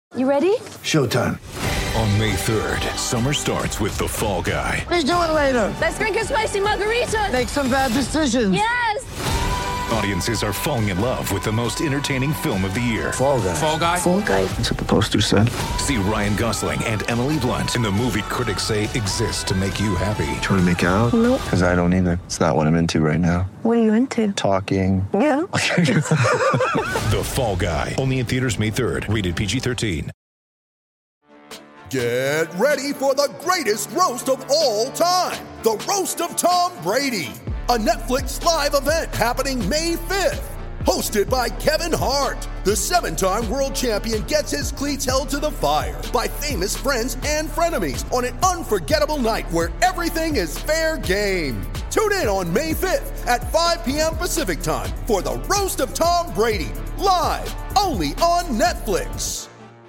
You ready? Showtime. On May 3rd, summer starts with The Fall Guy. Let's do it later. Let's drink a spicy margarita. Make some bad decisions. Yes! Audiences are falling in love with the most entertaining film of the year. Fall Guy. Fall Guy? Fall guy. That's what the poster said. See Ryan Gosling and Emily Blunt in the movie critics say exists to make you happy. Trying to make it out? Nope. Because I don't either. It's not what I'm into right now. What are you into? Talking. Yeah. The Fall Guy. Only in theaters May 3rd. Rated PG-13. Get ready for the greatest roast of all time. The Roast of Tom Brady. A Netflix live event happening May 5th. Hosted by Kevin Hart. The 7-time world champion gets his cleats held to the fire by famous friends and frenemies on an unforgettable night where everything is fair game. Tune in on May 5th at 5 p.m. Pacific time for the Roast of Tom Brady. Live only on Netflix.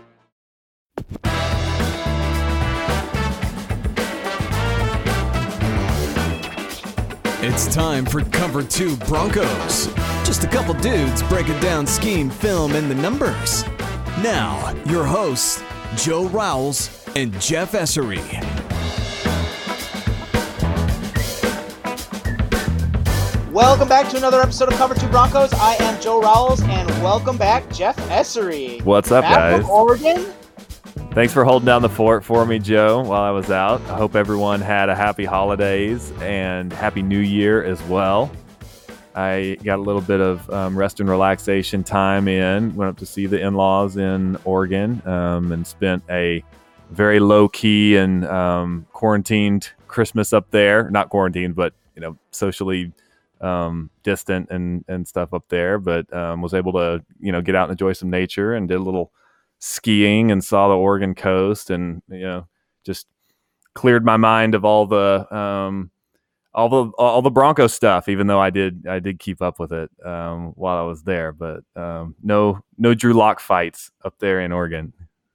It's time for Cover 2 Broncos. Just a couple dudes breaking down scheme, film, and the numbers. Now, your hosts, Joe Rowles and Jeff Essery. Welcome back to another episode of Cover 2 Broncos. I am Joe Rowles, and welcome back, Jeff Essery. What's up, back guys? From Oregon. Thanks for holding down the fort for me, Joe, while I was out. I hope everyone had a happy holidays and happy new year as well. I got a little bit of rest and relaxation time in. Went up to see the in-laws in Oregon and spent a very low-key and quarantined Christmas up there. Not quarantined, but socially distant and stuff up there. But was able to get out and enjoy some nature and did a little skiing and saw the Oregon coast and just cleared my mind of all the Bronco stuff, even though I did keep up with it while I was there, but no Drew Lock fights up there in Oregon.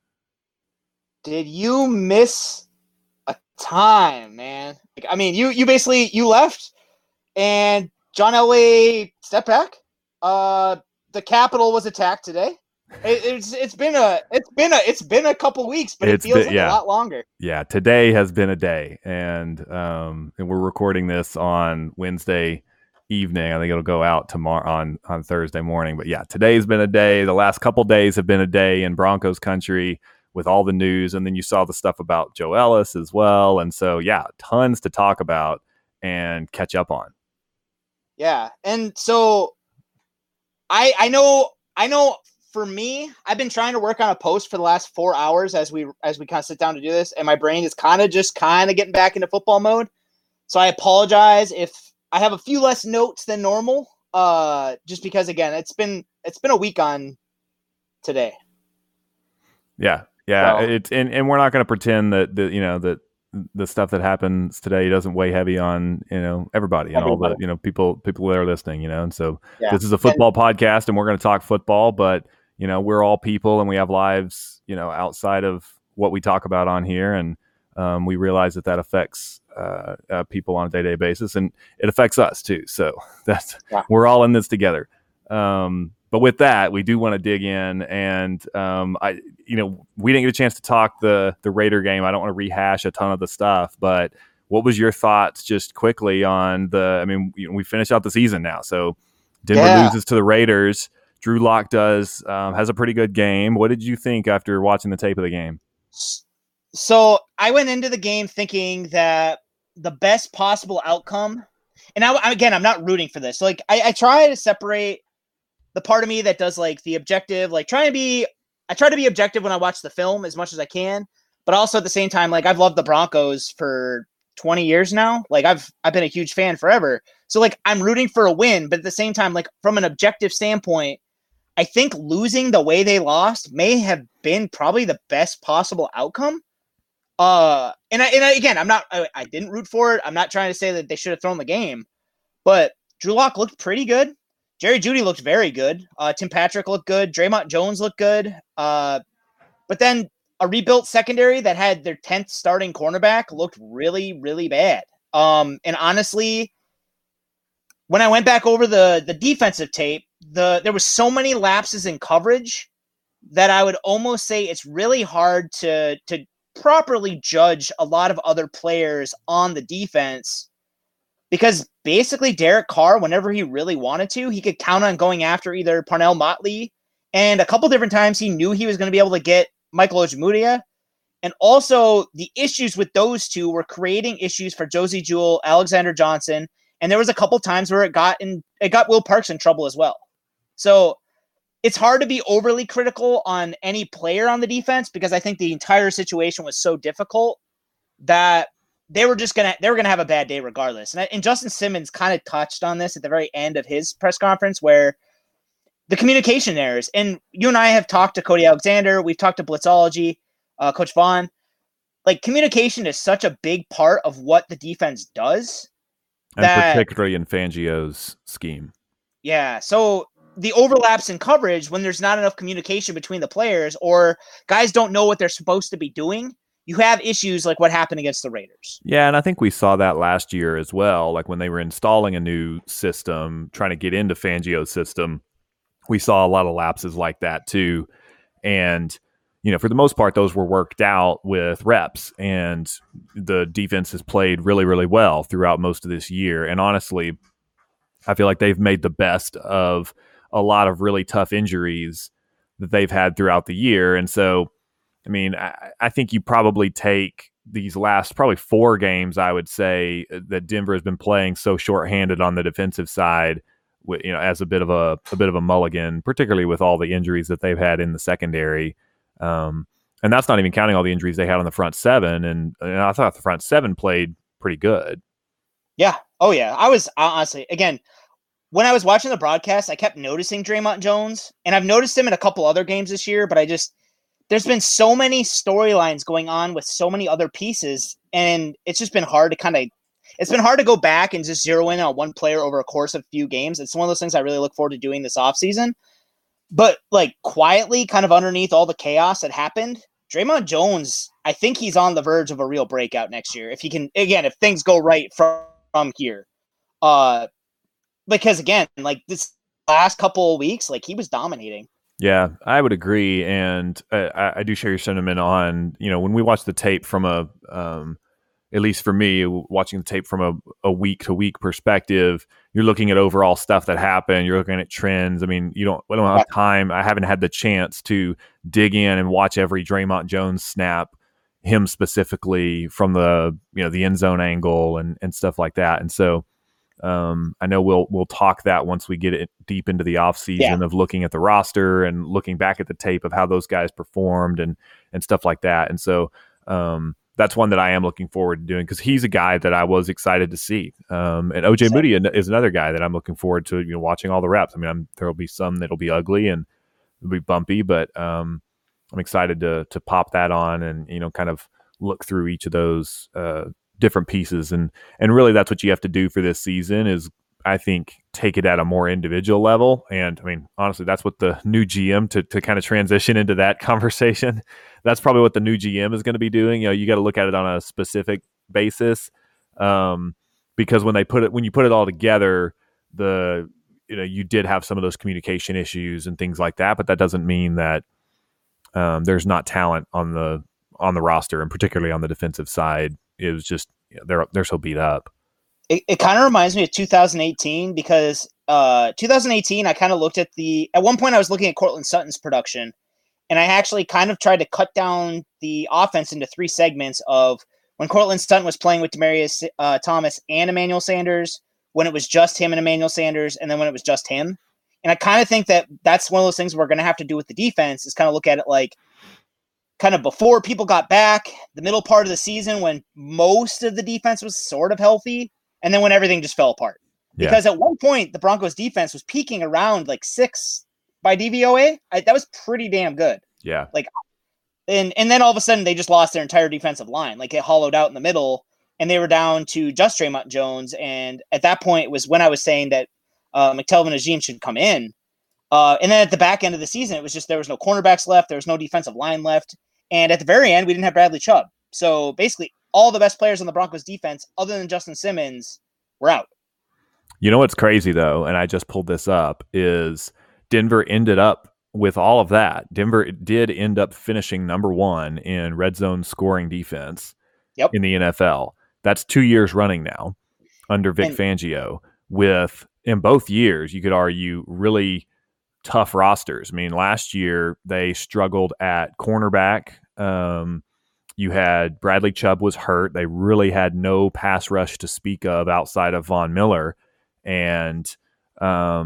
Did you miss a time, man? I mean, you basically left and John Elway stepped back. The Capitol was attacked today. It's been a couple weeks, but it feels like a lot longer. Yeah, today has been a day, and we're recording this on Wednesday evening. I think it'll go out tomorrow on Thursday morning. But yeah, today's been a day. The last couple days have been a day in Broncos country with all the news, and then you saw the stuff about Joe Ellis as well. And so yeah, tons to talk about and catch up on. Yeah, and so I know. For me, I've been trying to work on a post for the last 4 hours as we kind of sit down to do this, and my brain is kind of getting back into football mode. So I apologize if I have a few less notes than normal, just because again it's been a week on today. Yeah. So, It's and we're not going to pretend that that the stuff that happens today doesn't weigh heavy on everybody and all the people that are listening. And so this is a football podcast, and we're going to talk football, but we're all people and we have lives, outside of what we talk about on here. And we realize that affects people on a day-to-day basis, and it affects us too. So we're all in this together. But with that, we do want to dig in, and we didn't get a chance to talk the Raider game. I don't want to rehash a ton of the stuff, but what was your thoughts just quickly on we finished out the season now. So Denver loses to the Raiders. Drew Lock has a pretty good game. What did you think after watching the tape of the game? So I went into the game thinking that the best possible outcome, and I'm not rooting for this. So I try to separate the part of me that does the objective, I try to be objective when I watch the film as much as I can, but also at the same time, I've loved the Broncos for 20 years now. I've been a huge fan forever. So I'm rooting for a win, but at the same time, from an objective standpoint, I think losing the way they lost may have been probably the best possible outcome. I didn't root for it. I'm not trying to say that they should have thrown the game, but Drew Lock looked pretty good. Jerry Jeudy looked very good. Tim Patrick looked good. Draymond Jones looked good. But then a rebuilt secondary that had their 10th starting cornerback looked really, really bad. And honestly, when I went back over the defensive tape, there was so many lapses in coverage that I would almost say it's really hard to properly judge a lot of other players on the defense, because basically Derek Carr, whenever he really wanted to, he could count on going after either Parnell Motley, and a couple different times he knew he was going to be able to get Michael Ojemudia. And also the issues with those two were creating issues for Josey Jewell, Alexander Johnson, and there was a couple times where it got Will Parks in trouble as well. So it's hard to be overly critical on any player on the defense, because I think the entire situation was so difficult that they were gonna have a bad day regardless. And Justin Simmons kind of touched on this at the very end of his press conference, where the communication errors. And you and I have talked to Cody Alexander, we've talked to Blitzology, Coach Vaughn. Like, communication is such a big part of what the defense does, and particularly in Fangio's scheme. Yeah, so the overlaps in coverage, when there's not enough communication between the players, or guys don't know what they're supposed to be doing, you have issues like what happened against the Raiders. Yeah, and I think we saw that last year as well. Like when they were installing a new system, trying to get into Fangio's system, we saw a lot of lapses like that too. And, you know, for the most part, those were worked out with reps, and the defense has played really, really well throughout most of this year. And honestly, I feel like they've made the best of a lot of really tough injuries that they've had throughout the year. And so, I mean, I think you probably take these last probably 4 games, I would say, that Denver has been playing so shorthanded on the defensive side, you know, as a bit of a mulligan, particularly with all the injuries that they've had in the secondary. And that's not even counting all the injuries they had on the front 7. And I thought the front 7 played pretty good. Yeah. Oh yeah. I was honestly, again, when I was watching the broadcast, I kept noticing Draymond Jones, and I've noticed him in a couple other games this year, but there's been so many storylines going on with so many other pieces, and it's just been hard to go back and just zero in on one player over a course of a few games. It's one of those things I really look forward to doing this offseason. But like quietly, kind of underneath all the chaos that happened, Draymond Jones, I think he's on the verge of a real breakout next year. If he can, again, if things go right from here. Because again, like this last couple of weeks, like he was dominating. Yeah, I would agree, and I do share your sentiment on, you know, when we watch the tape from at least for me, watching the tape from a week-to-week perspective, you're looking at overall stuff that happened, you're looking at trends. I mean, we don't have time. I haven't had the chance to dig in and watch every Draymond Jones snap, him specifically from the end zone angle and stuff like that. And so I know we'll talk that once we get it deep into the offseason of looking at the roster and looking back at the tape of how those guys performed and stuff like that. And so that's one that I am looking forward to doing, because he's a guy that I was excited to see. And Ojemudia is another guy that I'm looking forward to, watching all the reps. I mean, there'll be some that'll be ugly and it'll be bumpy, but I'm excited to pop that on and, kind of look through each of those different pieces. And really that's what you have to do for this season is, I think, take it at a more individual level. And I mean, honestly, that's what the new GM to kind of transition into that conversation. That's probably what the new GM is going to be doing. You got to look at it on a specific basis, because when you put it all together, you did have some of those communication issues and things like that, but that doesn't mean that there's not talent on the roster, and particularly on the defensive side. It was just they're so beat up. It kind of reminds me of 2018, because 2018 I kind of looked at at one point I was looking at Courtland Sutton's production, and I actually kind of tried to cut down the offense into 3 segments of when Courtland Sutton was playing with Demaryius Thomas and Emmanuel Sanders, when it was just him and Emmanuel Sanders, and then when it was just him. And I kind of think that that's one of those things we're going to have to do with the defense, is kind of look at it like kind of before people got back, the middle part of the season when most of the defense was sort of healthy, and then when everything just fell apart. Yeah. Because at one point, the Broncos defense was peaking around like 6 by DVOA. That was pretty damn good. Yeah. And then all of a sudden, they just lost their entire defensive line. Like, it hollowed out in the middle, and they were down to just Draymond Jones. And at that point, it was when I was saying that McTelvin Agim should come in. And then at the back end of the season, it was just there was no cornerbacks left. There was no defensive line left. And at the very end, we didn't have Bradley Chubb. So basically, all the best players on the Broncos defense, other than Justin Simmons, were out. You know what's crazy, though, and I just pulled this up, is Denver ended up with all of that, Denver did end up finishing number 1 in red zone scoring defense in the NFL. That's 2 years running now under Vic Fangio, with, in both years, you could argue, really tough rosters. I mean, last year they struggled at cornerback. You had Bradley Chubb was hurt. They really had no pass rush to speak of outside of Von Miller. And I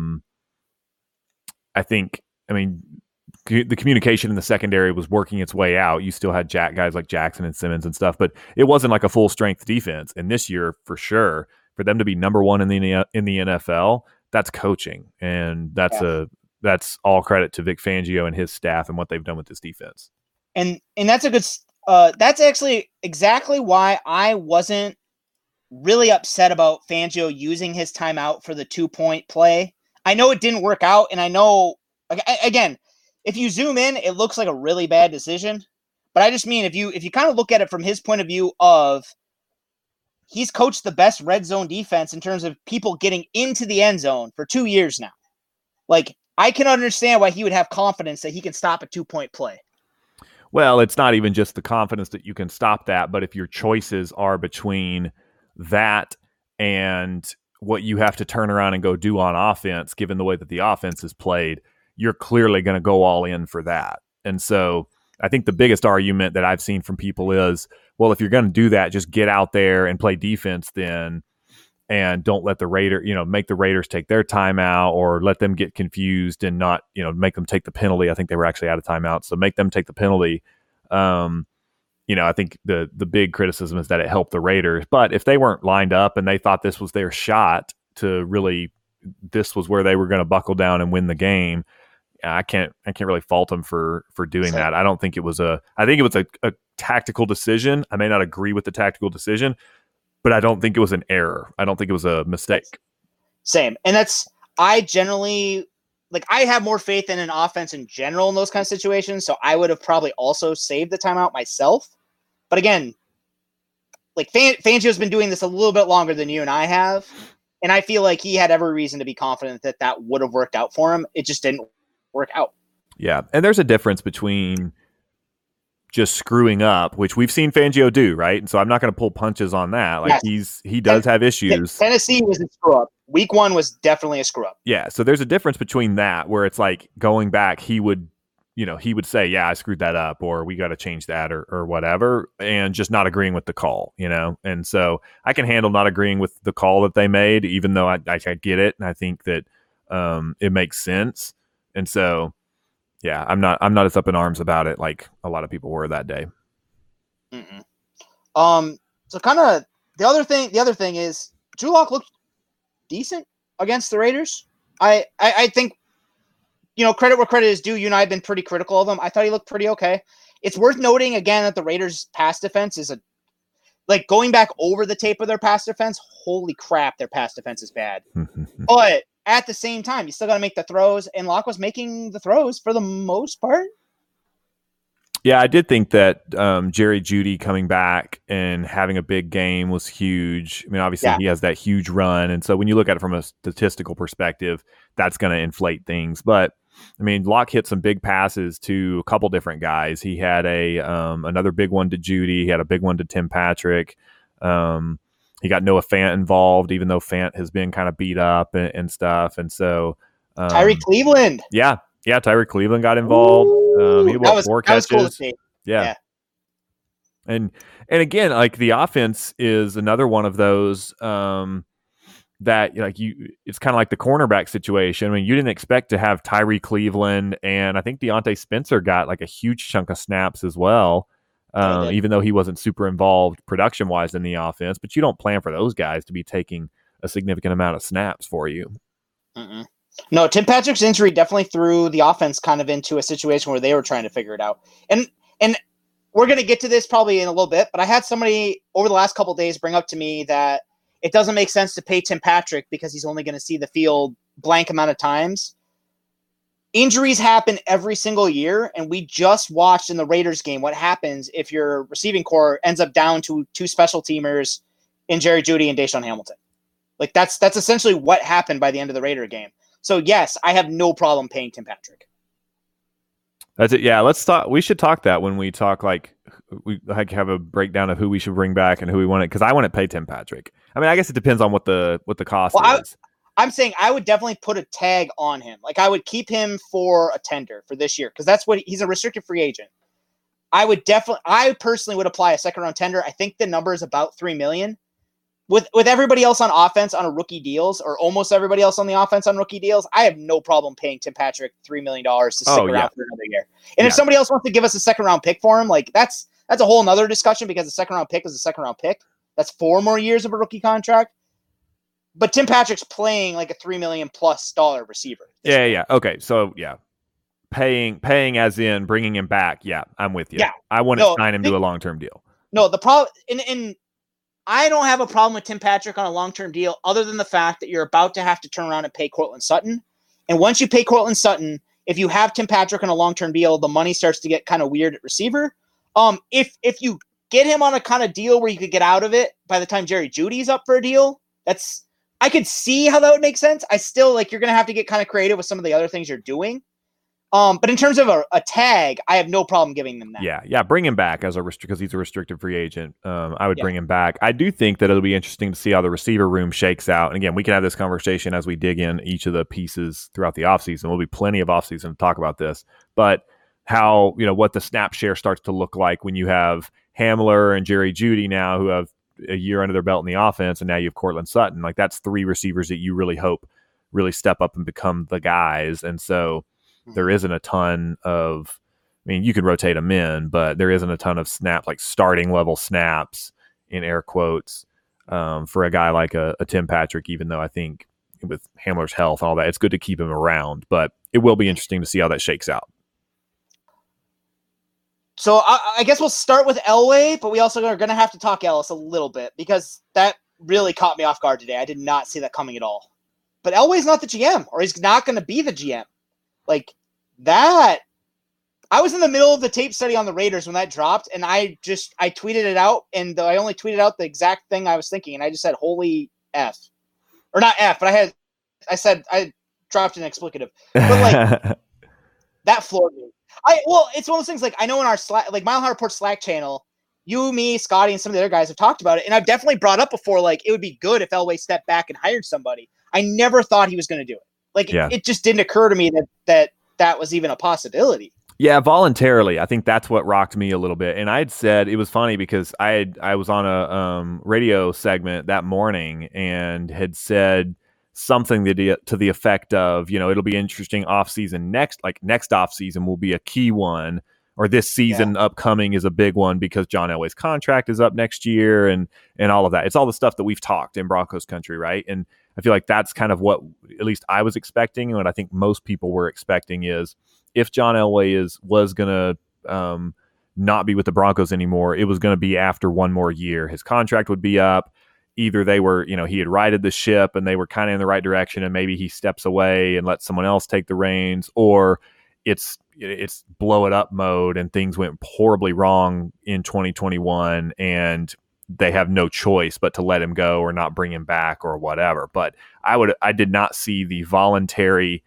mean, the communication in the secondary was working its way out. You still had guys like Jackson and Simmons and stuff, but it wasn't like a full strength defense. And this year, for sure, for them to be number 1 in the NFL, that's coaching, and that's all credit to Vic Fangio and his staff and what they've done with this defense. And that's a good. That's actually exactly why I wasn't really upset about Fangio using his timeout for the 2-point play. I know it didn't work out, and I know, again, if you zoom in, it looks like a really bad decision. But I just mean if you kind of look at it from his point of view of he's coached the best red zone defense in terms of people getting into the end zone for 2 years now. Like, I can understand why he would have confidence that he can stop a 2-point play. Well, it's not even just the confidence that you can stop that, but if your choices are between that and what you have to turn around and go do on offense, given the way that the offense is played, you're clearly going to go all in for that. And so I think the biggest argument that I've seen from people is, well, if you're going to do that, just get out there and play defense then, and don't let the make the Raiders take their timeout, or let them get confused and not, make them take the penalty. I think they were actually out of timeout, so make them take the penalty. I think the big criticism is that it helped the Raiders. But if they weren't lined up and they thought this was their shot to really, this was where they were going to buckle down and win the game, I can't really fault them for doing that. I think it was a tactical decision. I may not agree with the tactical decision, but I don't think it was an error. I don't think it was a mistake. Same. And I generally, I have more faith in an offense in general in those kind of situations. So I would have probably also saved the timeout myself. But again, Fangio's been doing this a little bit longer than you and I have. And I feel like he had every reason to be confident that would have worked out for him. It just didn't work out. Yeah. And there's a difference between just screwing up, which we've seen Fangio do, right? And so I'm not going to pull punches on that. He does have issues. Tennessee was a screw up. Week 1 was definitely a screw up. Yeah. So there's a difference between that, where it's like going back, he would say, yeah, I screwed that up, or we got to change that, or whatever, and just not agreeing with the call, And so I can handle not agreeing with the call that they made, even though I get it. And I think that it makes sense. And so, yeah, I'm not as up in arms about it like a lot of people were that day. Mm-mm. So kind of the other thing is Drew Lock looked decent against the Raiders. I think, credit where credit is due. You and I have been pretty critical of him. I thought he looked pretty okay. It's worth noting again that the Raiders' pass defense is going back over the tape of their pass defense. Holy crap, their pass defense is bad. But at the same time, you still got to make the throws, and Locke was making the throws for the most part. Yeah, I did think that Jerry Jeudy coming back and having a big game was huge. I mean, obviously he has that huge run, and so when you look at it from a statistical perspective, that's going to inflate things. But I mean, Locke hit some big passes to a couple different guys. He had another big one to Jeudy. He had a big one to Tim Patrick. He got Noah Fant involved, even though Fant has been kind of beat up and stuff. And so Tyree Cleveland. Yeah, Tyree Cleveland got involved. He had 4 catches. Cool to see. Yeah. And again, the offense is another one of those that it's kind of like the cornerback situation. I mean, you didn't expect to have Tyree Cleveland, and I think Deontay Spencer got a huge chunk of snaps as well. Even though he wasn't super involved production-wise in the offense, but you don't plan for those guys to be taking a significant amount of snaps for you. Mm-mm. No, Tim Patrick's injury definitely threw the offense kind of into a situation where they were trying to figure it out. And we're going to get to this probably in a little bit, but I had somebody over the last couple of days bring up to me that it doesn't make sense to pay Tim Patrick because he's only going to see the field blank amount of times. Injuries happen every single year, and we just watched in the Raiders game what happens if your receiving core ends up down to 2 special teamers in Jerry Jeudy and Deshaun Hamilton. That's essentially what happened by the end of the Raider game. So yes, I have no problem paying Tim Patrick. That's it. Yeah, let's talk. We should talk that when we talk, like, we like have a breakdown of who we should bring back and who we want it, because I want to pay Tim Patrick. I mean, I guess it depends on what the cost is. I'm saying I would definitely put a tag on him. Like, I would keep him for a tender for this year, because that's what he's a restricted free agent. I personally would apply a second round tender. I think the number is about $3 million. With everybody else on offense on a rookie deals, or almost everybody else on the offense on rookie deals, I have no problem paying Tim Patrick $3 million to stick around for another year. And if somebody else wants to give us a second round pick for him, like, that's a whole nother discussion, because the second round pick is a second round pick. That's 4 more years of a rookie contract. But Tim Patrick's playing like a $3 million plus receiver. Yeah. Okay. So yeah, paying as in bringing him back. Yeah, I'm with you. Yeah. I want to sign him to a long-term deal. No, the problem, and I don't have a problem with Tim Patrick on a long-term deal, other than the fact that you're about to have to turn around and pay Courtland Sutton. And once you pay Courtland Sutton, if you have Tim Patrick on a long-term deal, the money starts to get kind of weird at receiver. If you get him on a kind of deal where you could get out of it by the time Jerry Jeudy's up for a deal, I could see how that would make sense. I still, like, you're going to have to get kind of creative with some of the other things you're doing. But in terms of a tag, I have no problem giving them that. Yeah, bring him back because he's a restricted free agent. I would bring him back. I do think that it'll be interesting to see how the receiver room shakes out. And again, we can have this conversation as we dig in each of the pieces throughout the offseason. There'll be plenty of offseason to talk about this. But how, what the snap share starts to look like when you have Hamler and Jerry Jeudy now, who have a year under their belt in the offense, and now you have Courtland Sutton. Like, that's 3 receivers that you really hope really step up and become the guys. And so there isn't a ton of, I mean, you can rotate them in, but there isn't a ton of snaps, like starting level snaps in air quotes, for a guy like a Tim Patrick, even though I think with Hamler's health and all that, it's good to keep him around, but it will be interesting to see how that shakes out. So I guess we'll start with Elway, but we also are going to have to talk Ellis a little bit, because that really caught me off guard today. I did not see that coming at all. But Elway's not the GM, or he's not going to be the GM. Like, that, I was in the middle of the tape study on the Raiders when that dropped, and I tweeted it out, and I only tweeted out the exact thing I was thinking, and I just said, holy F. Or not F, but I dropped an explicative. But, like, that floored me. It's one of those things, like, I know in our Slack, like Mile High Report Slack channel, you, me, Scotty, and some of the other guys have talked about it, and I've definitely brought up before, like, it would be good if Elway stepped back and hired somebody. I never thought he was going to do it. Like, it just didn't occur to me that was even a possibility. Yeah, voluntarily. I think that's what rocked me a little bit. And I had said, it was funny because I was on a radio segment that morning and had said something to the effect of, it'll be interesting off-season next off-season will be a key one, or this season upcoming is a big one because John Elway's contract is up next year and all of that. It's all the stuff that we've talked in Broncos country, right? And I feel like that's kind of what at least I was expecting, and what I think most people were expecting is if John Elway was going to not be with the Broncos anymore, it was going to be after one more year. His contract would be up. Either they were, he had righted the ship and they were kind of in the right direction, and maybe he steps away and lets someone else take the reins, or it's blow it up mode and things went horribly wrong in 2021 and they have no choice but to let him go or not bring him back or whatever. But I did not see the voluntary,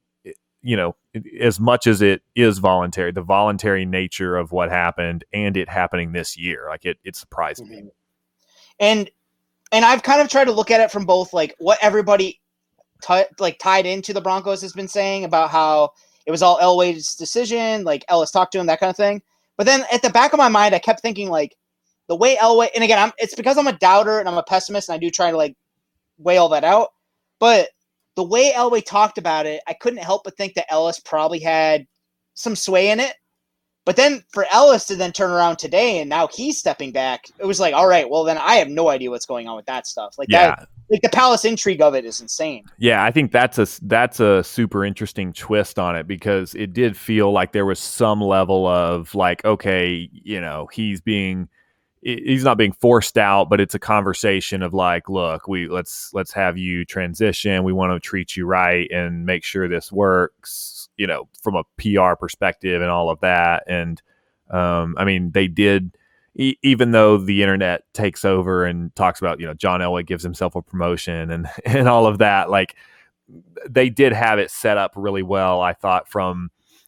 as much as it is voluntary, the voluntary nature of what happened and it happening this year. Like, it surprised me. And I've kind of tried to look at it from both, like, what everybody tied into the Broncos has been saying about how it was all Elway's decision, like Ellis talked to him, that kind of thing. But then at the back of my mind, I kept thinking, like, the way Elway, and again, it's because I'm a doubter and I'm a pessimist and I do try to, like, weigh all that out. But the way Elway talked about it, I couldn't help but think that Ellis probably had some sway in it. But then for Ellis to then turn around today and now he's stepping back, it was like, all right, well, then I have no idea what's going on with that stuff. Like, that, like, the Palace intrigue of it is insane. Yeah, I think that's a super interesting twist on it, because it did feel like there was some level of, like, okay, he's not being forced out, but it's a conversation of, like, look, let's have you transition. We want to treat you right and make sure this works, from a PR perspective and all of that. And I mean, they did, even though the internet takes over and talks about, John Elway gives himself a promotion and all of that, like, they did have it set up really well, I thought, from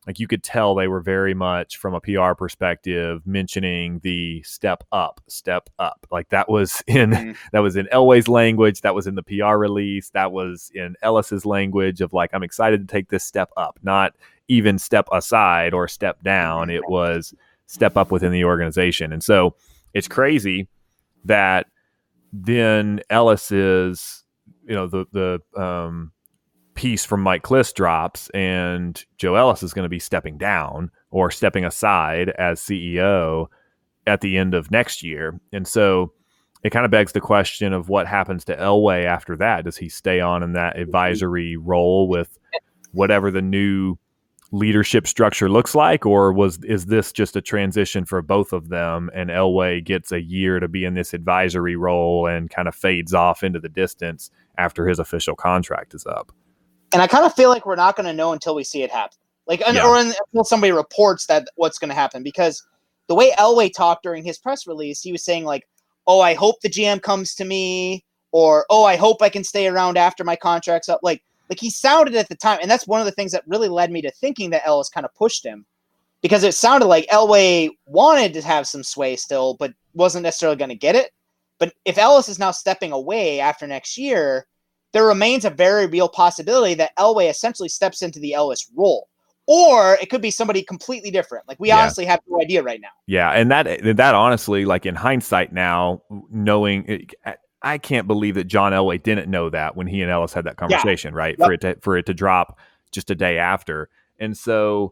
like you could tell they were very much from a PR perspective mentioning the step up. Like that was in Elway's language, that was in the PR release, that was in Ellis's language of like, I'm excited to take this step up, not even step aside or step down. It was step up within the organization. And so it's crazy that then Ellis is, the piece from Mike Klis drops and Joe Ellis is going to be stepping down or stepping aside as CEO at the end of next year. And so it kind of begs the question of what happens to Elway after that. Does he stay on in that advisory role with whatever the new leadership structure looks like, or is this just a transition for both of them and Elway gets a year to be in this advisory role and kind of fades off into the distance after his official contract is up? And I kind of feel like we're not going to know until we see it happen. Or until somebody reports that what's going to happen, because the way Elway talked during his press release, he was saying like, oh, I hope the GM comes to me, or, oh, I hope I can stay around after my contract's up. Like he sounded at the time, and that's one of the things that really led me to thinking that Ellis kind of pushed him, because it sounded like Elway wanted to have some sway still, but wasn't necessarily going to get it. But if Ellis is now stepping away after next year, there remains a very real possibility that Elway essentially steps into the Ellis role. Or it could be somebody completely different. Like we honestly have no idea right now. Yeah, and that honestly, like in hindsight now, knowing it, I can't believe that John Elway didn't know that when he and Ellis had that conversation, right? Yep. For it to drop just a day after. And so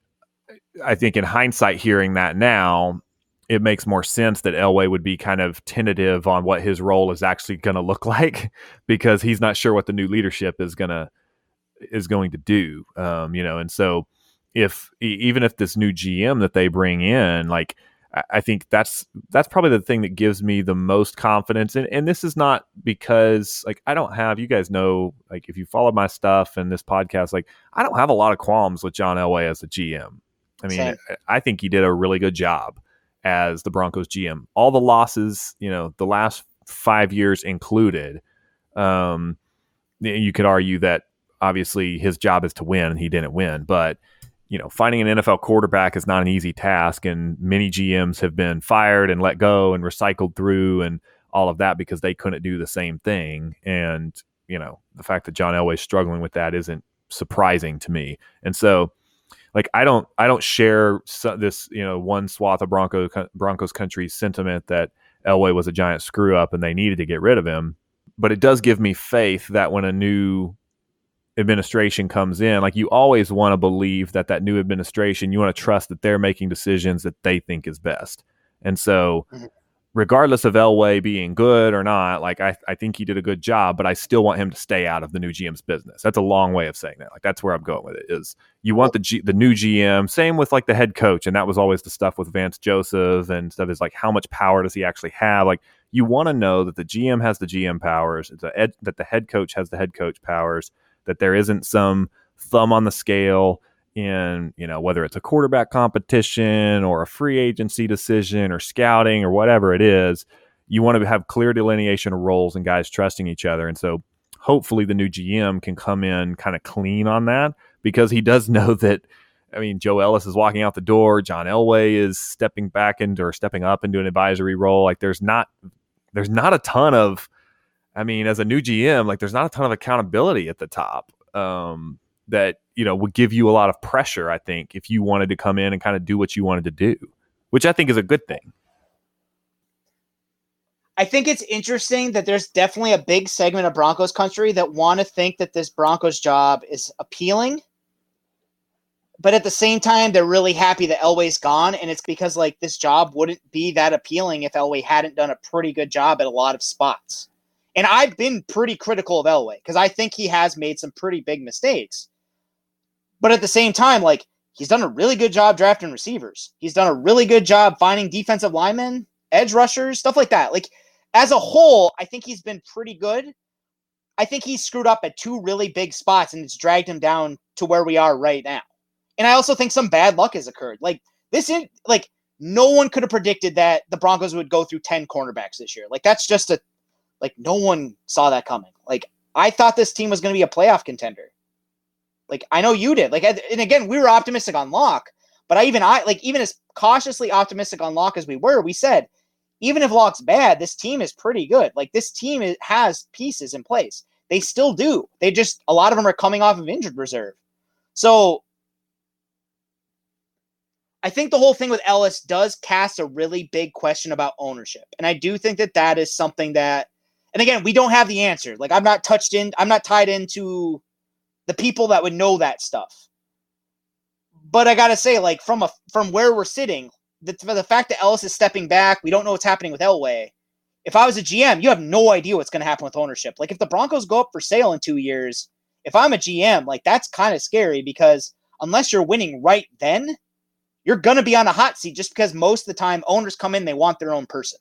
I think in hindsight, hearing that now, it makes more sense that Elway would be kind of tentative on what his role is actually going to look like, because he's not sure what the new leadership is going to do. And so even if this new GM that they bring in, like, I think that's probably the thing that gives me the most confidence. And this is not because like, I don't have, you guys know, like if you follow my stuff and this podcast, like I don't have a lot of qualms with John Elway as a GM. I mean, same. I think he did a really good job as the Broncos GM. All the losses, the last 5 years included, you could argue that obviously his job is to win and he didn't win, but finding an NFL quarterback is not an easy task, and many GMs have been fired and let go and recycled through and all of that because they couldn't do the same thing. And, the fact that John Elway is struggling with that isn't surprising to me. And so, like, I don't share this, one swath of Broncos country sentiment that Elway was a giant screw up and they needed to get rid of him. But it does give me faith that when a new administration comes in, like you always want to believe that new administration, you want to trust that they're making decisions that they think is best. And so regardless of Elway being good or not, like I think he did a good job, but I still want him to stay out of the new GM's business. That's a long way of saying that. Like that's where I'm going with it, is you want the new GM, same with like the head coach. And that was always the stuff with Vance Joseph and stuff, is like, how much power does he actually have? Like you want to know that the GM has the GM powers, that the head coach has the head coach powers, that there isn't some thumb on the scale in, whether it's a quarterback competition or a free agency decision or scouting or whatever it is. You want to have clear delineation of roles and guys trusting each other. And so hopefully the new GM can come in kind of clean on that, because he does know that, Joe Ellis is walking out the door. John Elway is stepping up into an advisory role. Like there's not a ton of, as a new GM, like there's not a ton of accountability at the top that, would give you a lot of pressure, I think, if you wanted to come in and kind of do what you wanted to do, which I think is a good thing. I think it's interesting that there's definitely a big segment of Broncos country that want to think that this Broncos job is appealing. But at the same time, they're really happy that Elway's gone. And it's because like this job wouldn't be that appealing if Elway hadn't done a pretty good job at a lot of spots. And I've been pretty critical of Elway because I think he has made some pretty big mistakes. But at the same time, like he's done a really good job drafting receivers. He's done a really good job finding defensive linemen, edge rushers, stuff like that. Like as a whole, I think he's been pretty good. I think he's screwed up at two really big spots and it's dragged him down to where we are right now. And I also think some bad luck has occurred. No one could have predicted that the Broncos would go through 10 cornerbacks this year. Like that's just no one saw that coming. Like I thought this team was going to be a playoff contender. Like, I know you did. Like, and again, we were optimistic on Locke, but even as cautiously optimistic on Locke as we were, we said, even if Locke's bad, this team is pretty good. Like, this team has pieces in place. They still do. A lot of them are coming off of injured reserve. So I think the whole thing with Ellis does cast a really big question about ownership. And I do think that is something that, and again, we don't have the answer. Like, I'm not tied into the people that would know that stuff. But I got to say, like, from where we're sitting, the fact that Ellis is stepping back, we don't know what's happening with Elway. If I was a GM, you have no idea what's going to happen with ownership. Like, if the Broncos go up for sale in 2 years, if I'm a GM, like, that's kind of scary, because unless you're winning right then, you're going to be on a hot seat, just because most of the time owners come in, they want their own person.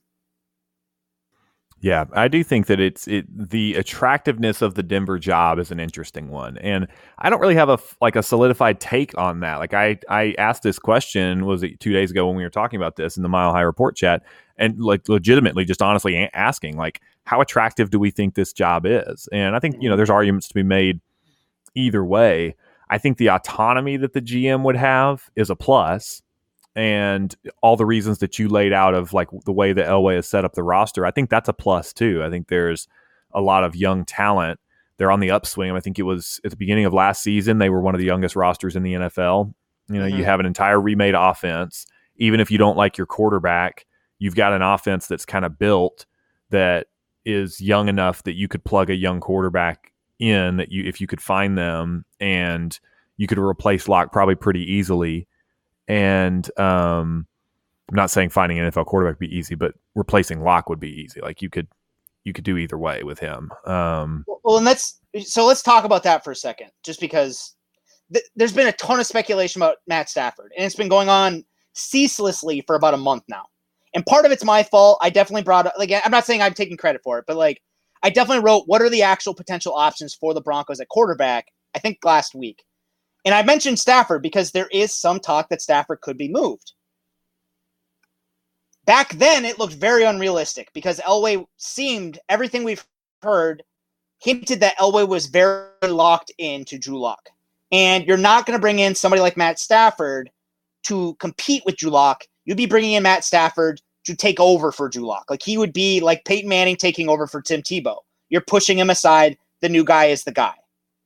Yeah, I do think that the attractiveness of the Denver job is an interesting one. And I don't really have a solidified take on that. Like, I asked this question, was it 2 days ago when we were talking about this in the Mile High Report chat, and like legitimately just honestly asking, like, how attractive do we think this job is? And I think, there's arguments to be made either way. I think the autonomy that the GM would have is a plus. And all the reasons that you laid out of like the way that Elway has set up the roster, I think that's a plus too. I think there's a lot of young talent. They're on the upswing. I think it was at the beginning of last season, they were one of the youngest rosters in the NFL. You have an entire remade offense. Even if you don't like your quarterback, you've got an offense that's kind of built that is young enough that you could plug a young quarterback in, that if you could find them, and you could replace Locke probably pretty easily. And I'm not saying finding an NFL quarterback would be easy, but replacing Locke would be easy. Like, you could do either way with him. And let's talk about that for a second, just because there's been a ton of speculation about Matt Stafford, and it's been going on ceaselessly for about a month now. And part of it's my fault. I definitely brought up, like, I'm not saying I'm taking credit for it, but like, I definitely wrote, what are the actual potential options for the Broncos at quarterback, I think last week. And I mentioned Stafford because there is some talk that Stafford could be moved. Back then, it looked very unrealistic because Elway everything we've heard hinted that Elway was very locked into Drew Lock. And you're not going to bring in somebody like Matt Stafford to compete with Drew Lock. You'd be bringing in Matt Stafford to take over for Drew Lock. Like, he would be like Peyton Manning taking over for Tim Tebow. You're pushing him aside. The new guy is the guy.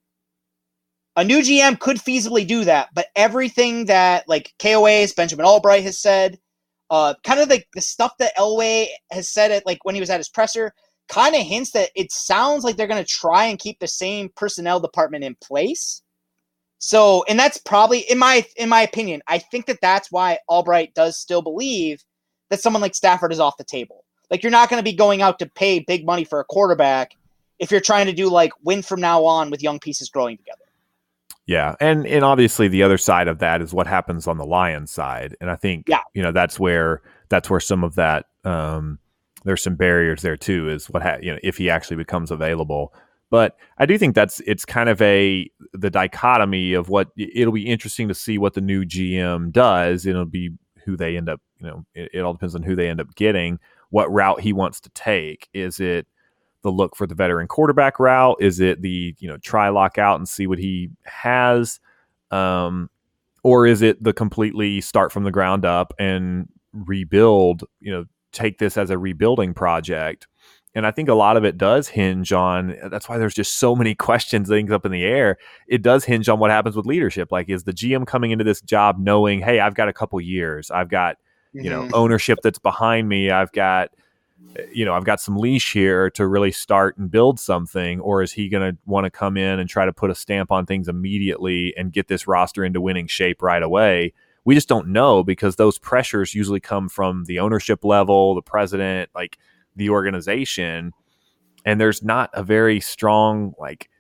A new GM could feasibly do that, but everything that, like, KOA's Benjamin Albright has said, kind of like the stuff that Elway has said at, like, when he was at his presser, kind of hints that it sounds like they're going to try and keep the same personnel department in place. So, and that's probably, in my opinion, I think that's why Albright does still believe that someone like Stafford is off the table. Like, you're not going to be going out to pay big money for a quarterback if you're trying to do, like, win from now on with young pieces growing together. Yeah, and obviously the other side of that is what happens on the Lions side, and I think that's where some of that there's some barriers there too. Is if he actually becomes available. But I do think it's kind of the dichotomy of what it'll be interesting to see what the new GM does. It'll be who they end up. It all depends on who they end up getting. What route he wants to take. Is it the look for the veteran quarterback route? Is it the, try Lock out and see what he has? Or is it the completely start from the ground up and rebuild, take this as a rebuilding project? And I think a lot of it does hinge on, that's why there's just so many questions, things up in the air. It does hinge on what happens with leadership. Like, is the GM coming into this job knowing, hey, I've got a couple years, I've got, ownership that's behind me, I've got some leash here to really start and build something? Or is he going to want to come in and try to put a stamp on things immediately and get this roster into winning shape right away? We just don't know, because those pressures usually come from the ownership level, the president, like the organization. And there's not a very strong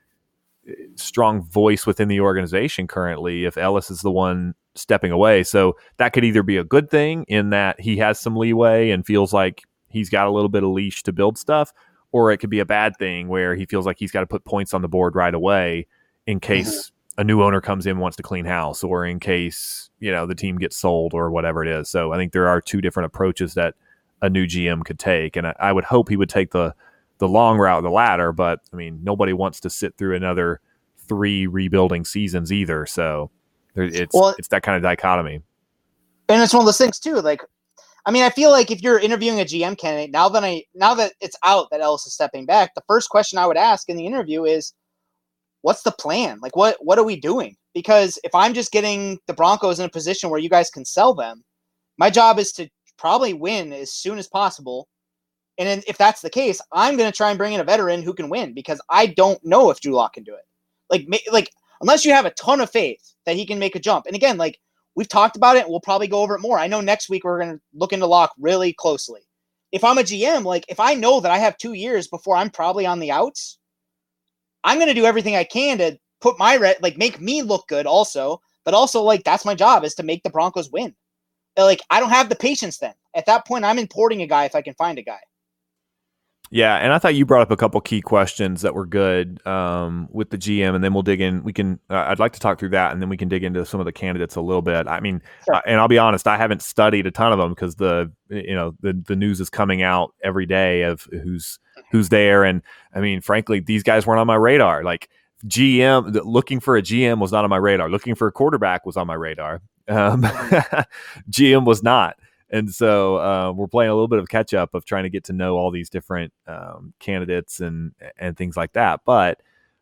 voice within the organization currently if Ellis is the one stepping away. So that could either be a good thing in that he has some leeway and feels like he's got a little bit of leash to build stuff, or it could be a bad thing where he feels like he's got to put points on the board right away in case a new owner comes in and wants to clean house, or in case, the team gets sold or whatever it is. So I think there are two different approaches that a new GM could take. And I would hope he would take the long route, the latter, but I mean, nobody wants to sit through another 3 rebuilding seasons either. So it's that kind of dichotomy. And it's one of those things too. Like, I mean, I feel like if you're interviewing a GM candidate, now that it's out that Ellis is stepping back, the first question I would ask in the interview is, what's the plan? Like, what are we doing? Because if I'm just getting the Broncos in a position where you guys can sell them, my job is to probably win as soon as possible. And then if that's the case, I'm going to try and bring in a veteran who can win, because I don't know if Drew Lock can do it. Like unless you have a ton of faith that he can make a jump. And again, like, we've talked about it and we'll probably go over it more. I know next week we're going to look into Lock really closely. If I'm a GM, like, if I know that I have 2 years before I'm probably on the outs, I'm going to do everything I can to put make me look good also, but also, like, that's my job, is to make the Broncos win. Like, I don't have the patience then. At that point, I'm importing a guy if I can find a guy. Yeah, and I thought you brought up a couple key questions that were good with the GM, and then we'll dig in. We can. I'd like to talk through that, and then we can dig into some of the candidates a little bit. I mean, sure. And I'll be honest, I haven't studied a ton of them because the news is coming out every day of who's there, and I mean, frankly, these guys weren't on my radar. Like, looking for a GM was not on my radar. Looking for a quarterback was on my radar. GM was not. And so we're playing a little bit of catch up of trying to get to know all these different candidates and things like that. But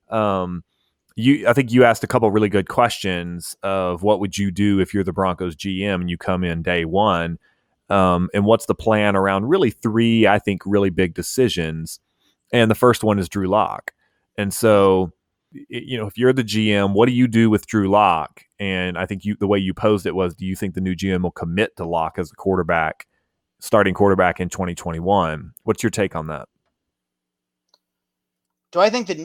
I think you asked a couple really good questions of what would you do if you're the Broncos GM and you come in day one, and what's the plan around really 3, I think, really big decisions. And the first one is Drew Lock. And so, if you're the GM, what do you do with Drew Lock? And I think the way you posed it was, do you think the new GM will commit to Lock as a starting quarterback in 2021? What's your take on that? I think the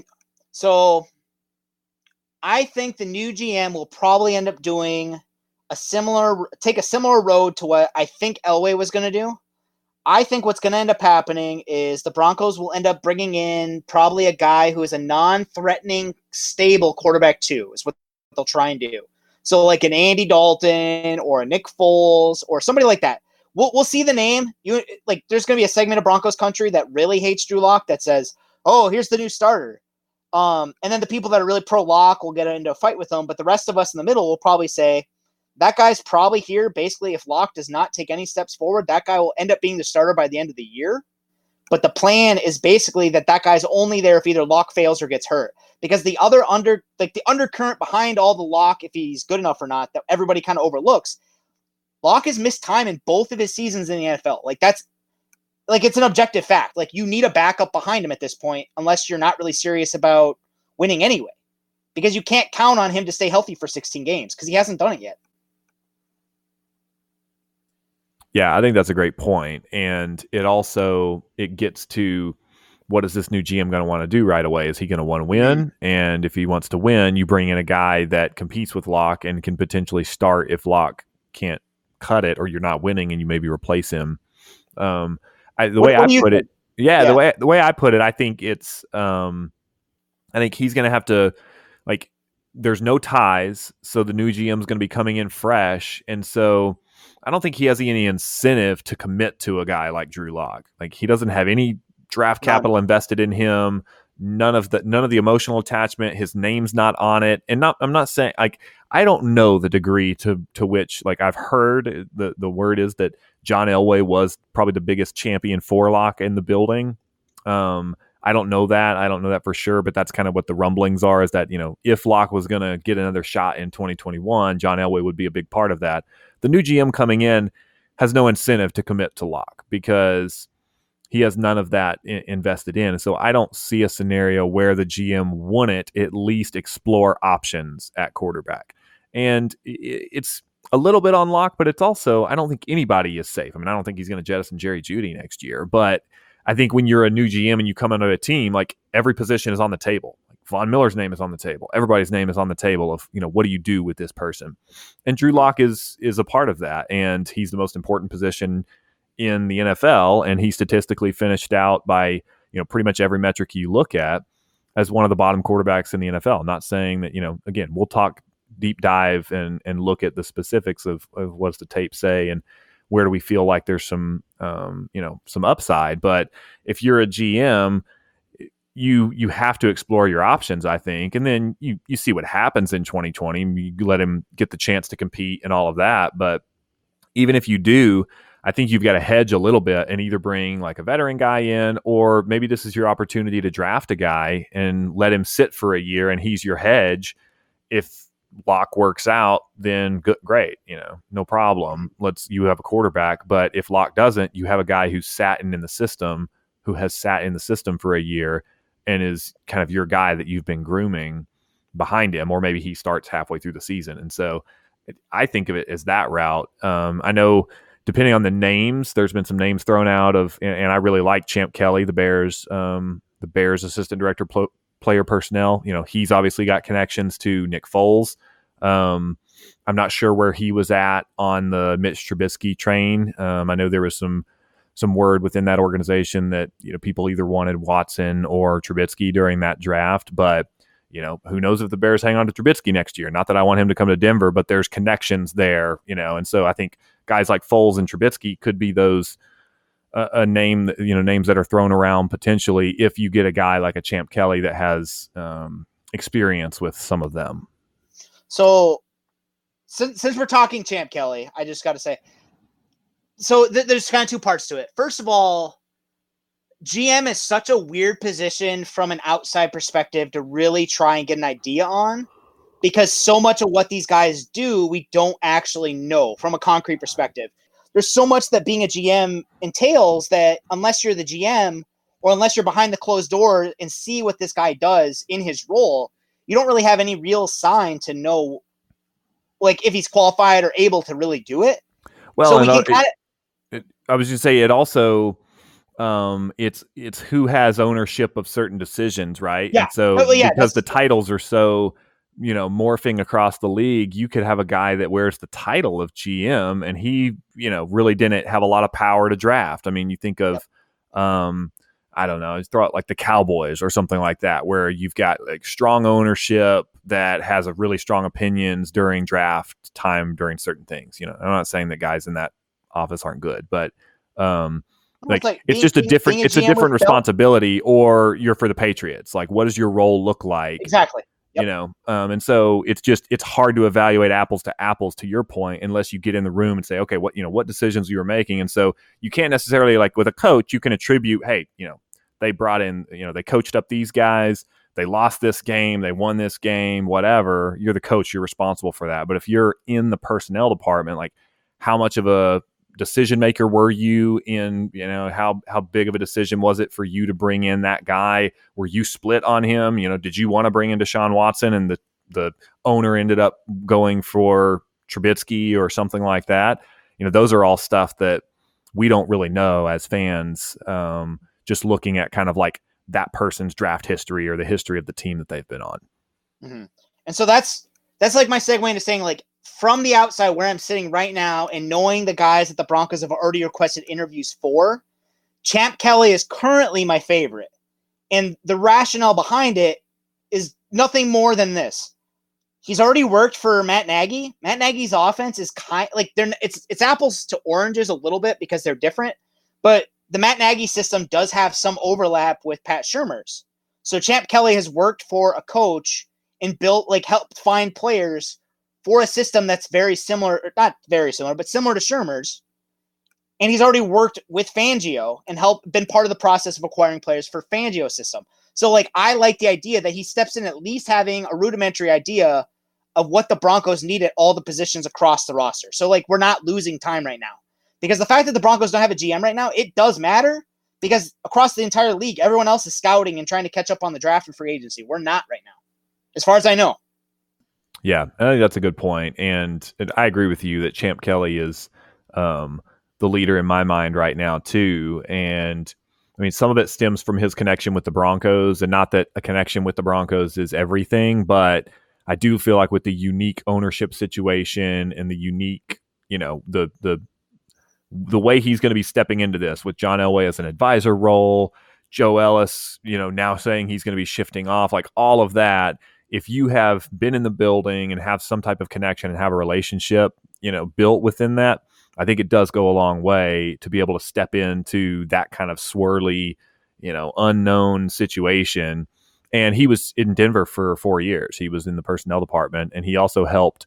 new GM will probably end up doing take a similar road to what I think Elway was going to do. I think what's going to end up happening is the Broncos will end up bringing in probably a guy who is a non-threatening, stable quarterback too, is what they'll try and do. So like an Andy Dalton or a Nick Foles or somebody like that. We'll see the name. There's going to be a segment of Broncos country that really hates Drew Lock that says, "Oh, here's the new starter." And then the people that are really pro Lock will get into a fight with him, but the rest of us in the middle will probably say, that guy's probably here. Basically, if Lock does not take any steps forward, that guy will end up being the starter by the end of the year. But the plan is basically that guy's only there if either Lock fails or gets hurt. Because the undercurrent behind all the Lock, if he's good enough or not, that everybody kind of overlooks, Lock has missed time in both of his seasons in the NFL. It's an objective fact. Like, you need a backup behind him at this point, unless you're not really serious about winning anyway. Because you can't count on him to stay healthy for 16 games because he hasn't done it yet. Yeah, I think that's a great point. And it gets to, what is this new GM going to want to do right away? Is he going to want to win? Mm-hmm. And if he wants to win, you bring in a guy that competes with Lock and can potentially start if Lock can't cut it or you're not winning and you maybe replace him. The way I put it, I think it's, I think he's going to have to, there's no ties. So the new GM is going to be coming in fresh. And so I don't think he has any incentive to commit to a guy like Drew Lock. Like, he doesn't have any draft capital invested in him. None of the emotional attachment. His name's not on it. And I'm not saying, I don't know the degree to which, I've heard the word is that John Elway was probably the biggest champion for Lock in the building. I don't know that. I don't know that for sure, but that's kind of what the rumblings are, is that, if Lock was going to get another shot in 2021, John Elway would be a big part of that. The new GM coming in has no incentive to commit to Lock because he has none of that invested in. So I don't see a scenario where the GM wouldn't at least explore options at quarterback. And it's a little bit on Lock, but it's also, I don't think anybody is safe. I mean, I don't think he's going to jettison Jerry Jeudy next year, but I think when you're a new GM and you come into a team, every position is on the table. Von Miller's name is on the table. Everybody's name is on the table of, what do you do with this person? And Drew Lock is a part of that. And he's the most important position in the NFL. And he statistically finished out by, pretty much every metric you look at as one of the bottom quarterbacks in the NFL. Not saying that, again, we'll talk deep dive and look at the specifics of what's the tape say and where do we feel like there's some, some upside. But if you're a GM, you have to explore your options, I think, and then you see what happens in 2020. You let him get the chance to compete and all of that. But even if you do, I think you've got to hedge a little bit and either bring like a veteran guy in, or maybe this is your opportunity to draft a guy and let him sit for a year and he's your hedge. If Locke works out, then great, no problem. You have a quarterback. But if Locke doesn't, you have a guy who has sat in the system for a year and is kind of your guy that you've been grooming behind him, or maybe he starts halfway through the season. And so I think of it as that route. I know depending on the names, there's been some names thrown out and I really like Champ Kelly, the Bears assistant director, player personnel. He's obviously got connections to Nick Foles. I'm not sure where he was at on the Mitch Trubisky train. I know there was some word within that organization that people either wanted Watson or Trubisky during that draft, but who knows if the Bears hang on to Trubisky next year. Not that I want him to come to Denver, but there's connections there, and so I think guys like Foles and Trubisky could be those names that are thrown around potentially if you get a guy like a Champ Kelly that has experience with some of them. So since we're talking Champ Kelly, I just got to say, so there's kind of two parts to it. First of all, GM is such a weird position from an outside perspective to really try and get an idea on, because so much of what these guys do, we don't actually know from a concrete perspective. There's so much that being a GM entails that unless you're the GM or unless you're behind the closed door and see what this guy does in his role, you don't really have any real sign to know, like, if he's qualified or able to really do it. Well, so I was just say it also, it's who has ownership of certain decisions, right? Yeah. And so because the titles are so, morphing across the league, you could have a guy that wears the title of GM and he, really didn't have a lot of power to draft. I mean, you think of, I don't know, throw out like the Cowboys or something like that, where you've got like strong ownership that has a really strong opinions during draft time during certain things. I'm not saying that guys in that office aren't good, but it's just a different responsibility. Or you're for the Patriots. Like, what does your role look like? Exactly. Yep. And so it's hard to evaluate apples to apples, to your point, unless you get in the room and say, okay, what decisions you were making. And so you can't necessarily, like with a coach, you can attribute, hey, they brought in, they coached up these guys, they lost this game, they won this game, whatever. You're the coach, you're responsible for that. But if you're in the personnel department, like, how much of a decision maker were you in, how big of a decision was it for you to bring in that guy? Were you split on him? Did you want to bring in Deshaun Watson and the owner ended up going for Trubisky or something like that? Those are all stuff that we don't really know as fans, just looking at kind of like that person's draft history or the history of the team that they've been on. Mm-hmm. And so that's like my segue into saying, like, from the outside where I'm sitting right now and knowing the guys that the Broncos have already requested interviews for, Champ Kelly is currently my favorite. And the rationale behind it is nothing more than this. He's already worked for Matt Nagy. Matt Nagy's offense is it's apples to oranges a little bit because they're different, but the Matt Nagy system does have some overlap with Pat Shurmur's. So Champ Kelly has worked for a coach and helped find players for a system that's very similar, not very similar, but similar to Shurmur's. And he's already worked with Fangio and been part of the process of acquiring players for Fangio's system. So, I like the idea that he steps in at least having a rudimentary idea of what the Broncos need at all the positions across the roster. So, we're not losing time right now. Because the fact that the Broncos don't have a GM right now, it does matter, because across the entire league, everyone else is scouting and trying to catch up on the draft and free agency. We're not right now, as far as I know. Yeah, I think that's a good point. And I agree with you that Champ Kelly is the leader in my mind right now, too. And I mean, some of it stems from his connection with the Broncos, and not that a connection with the Broncos is everything, but I do feel like with the unique ownership situation and the unique, the way he's going to be stepping into this with John Elway as an advisor role, Joe Ellis, now saying he's going to be shifting off, like all of that. If you have been in the building and have some type of connection and have a relationship, built within that, I think it does go a long way to be able to step into that kind of swirly, unknown situation. And he was in Denver for 4 years. He was in the personnel department, and he also helped.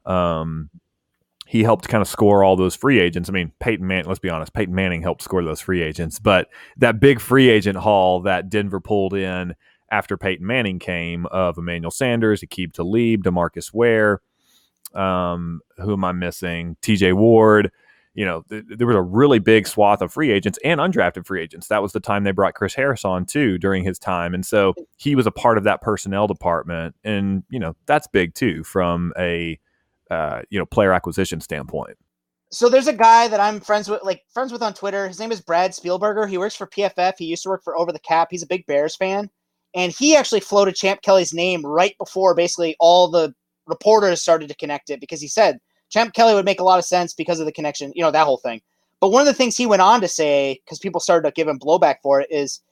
He helped kind of score all those free agents. I mean, let's be honest, Peyton Manning helped score those free agents. But that big free agent haul that Denver pulled in after Peyton Manning came of Emmanuel Sanders, Aqib Talib, DeMarcus Ware, who am I missing? TJ Ward. There was a really big swath of free agents and undrafted free agents. That was the time they brought Chris Harris on too during his time. And so he was a part of that personnel department. And, that's big too from a player acquisition standpoint. So there's a guy that I'm friends with on Twitter. His name is Brad Spielberger. He works for PFF. He used to work for Over the Cap. He's a big Bears fan. And he actually floated Champ Kelly's name right before basically all the reporters started to connect it, because he said Champ Kelly would make a lot of sense because of the connection, that whole thing. But one of the things he went on to say, because people started to give him blowback for it, is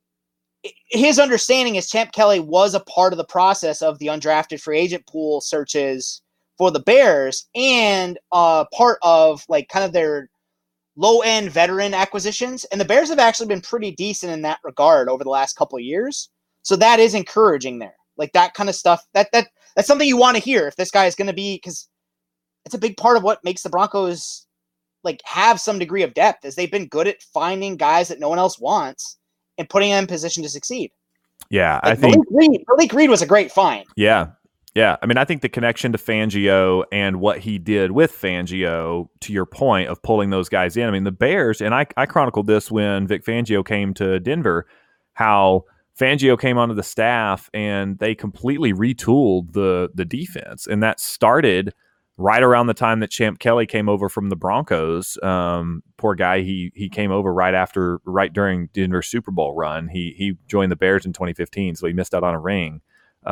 his understanding is Champ Kelly was a part of the process of the undrafted free agent pool searches for the Bears, and part of kind of their low-end veteran acquisitions. And the Bears have actually been pretty decent in that regard over the last couple of years. So that is encouraging there. That kind of stuff, that's something you want to hear if this guy is going to be, because it's a big part of what makes the Broncos have some degree of depth, is they've been good at finding guys that no one else wants and putting them in position to succeed. Yeah, I think Malik Reed was a great find. Yeah. Yeah, I mean, I think the connection to Fangio and what he did with Fangio, to your point of pulling those guys in. I mean, the Bears, and I chronicled this when Vic Fangio came to Denver, how Fangio came onto the staff and they completely retooled the defense. And that started right around the time that Champ Kelly came over from the Broncos. Poor guy, he came over right during Denver's Super Bowl run. He joined the Bears in 2015, so he missed out on a ring.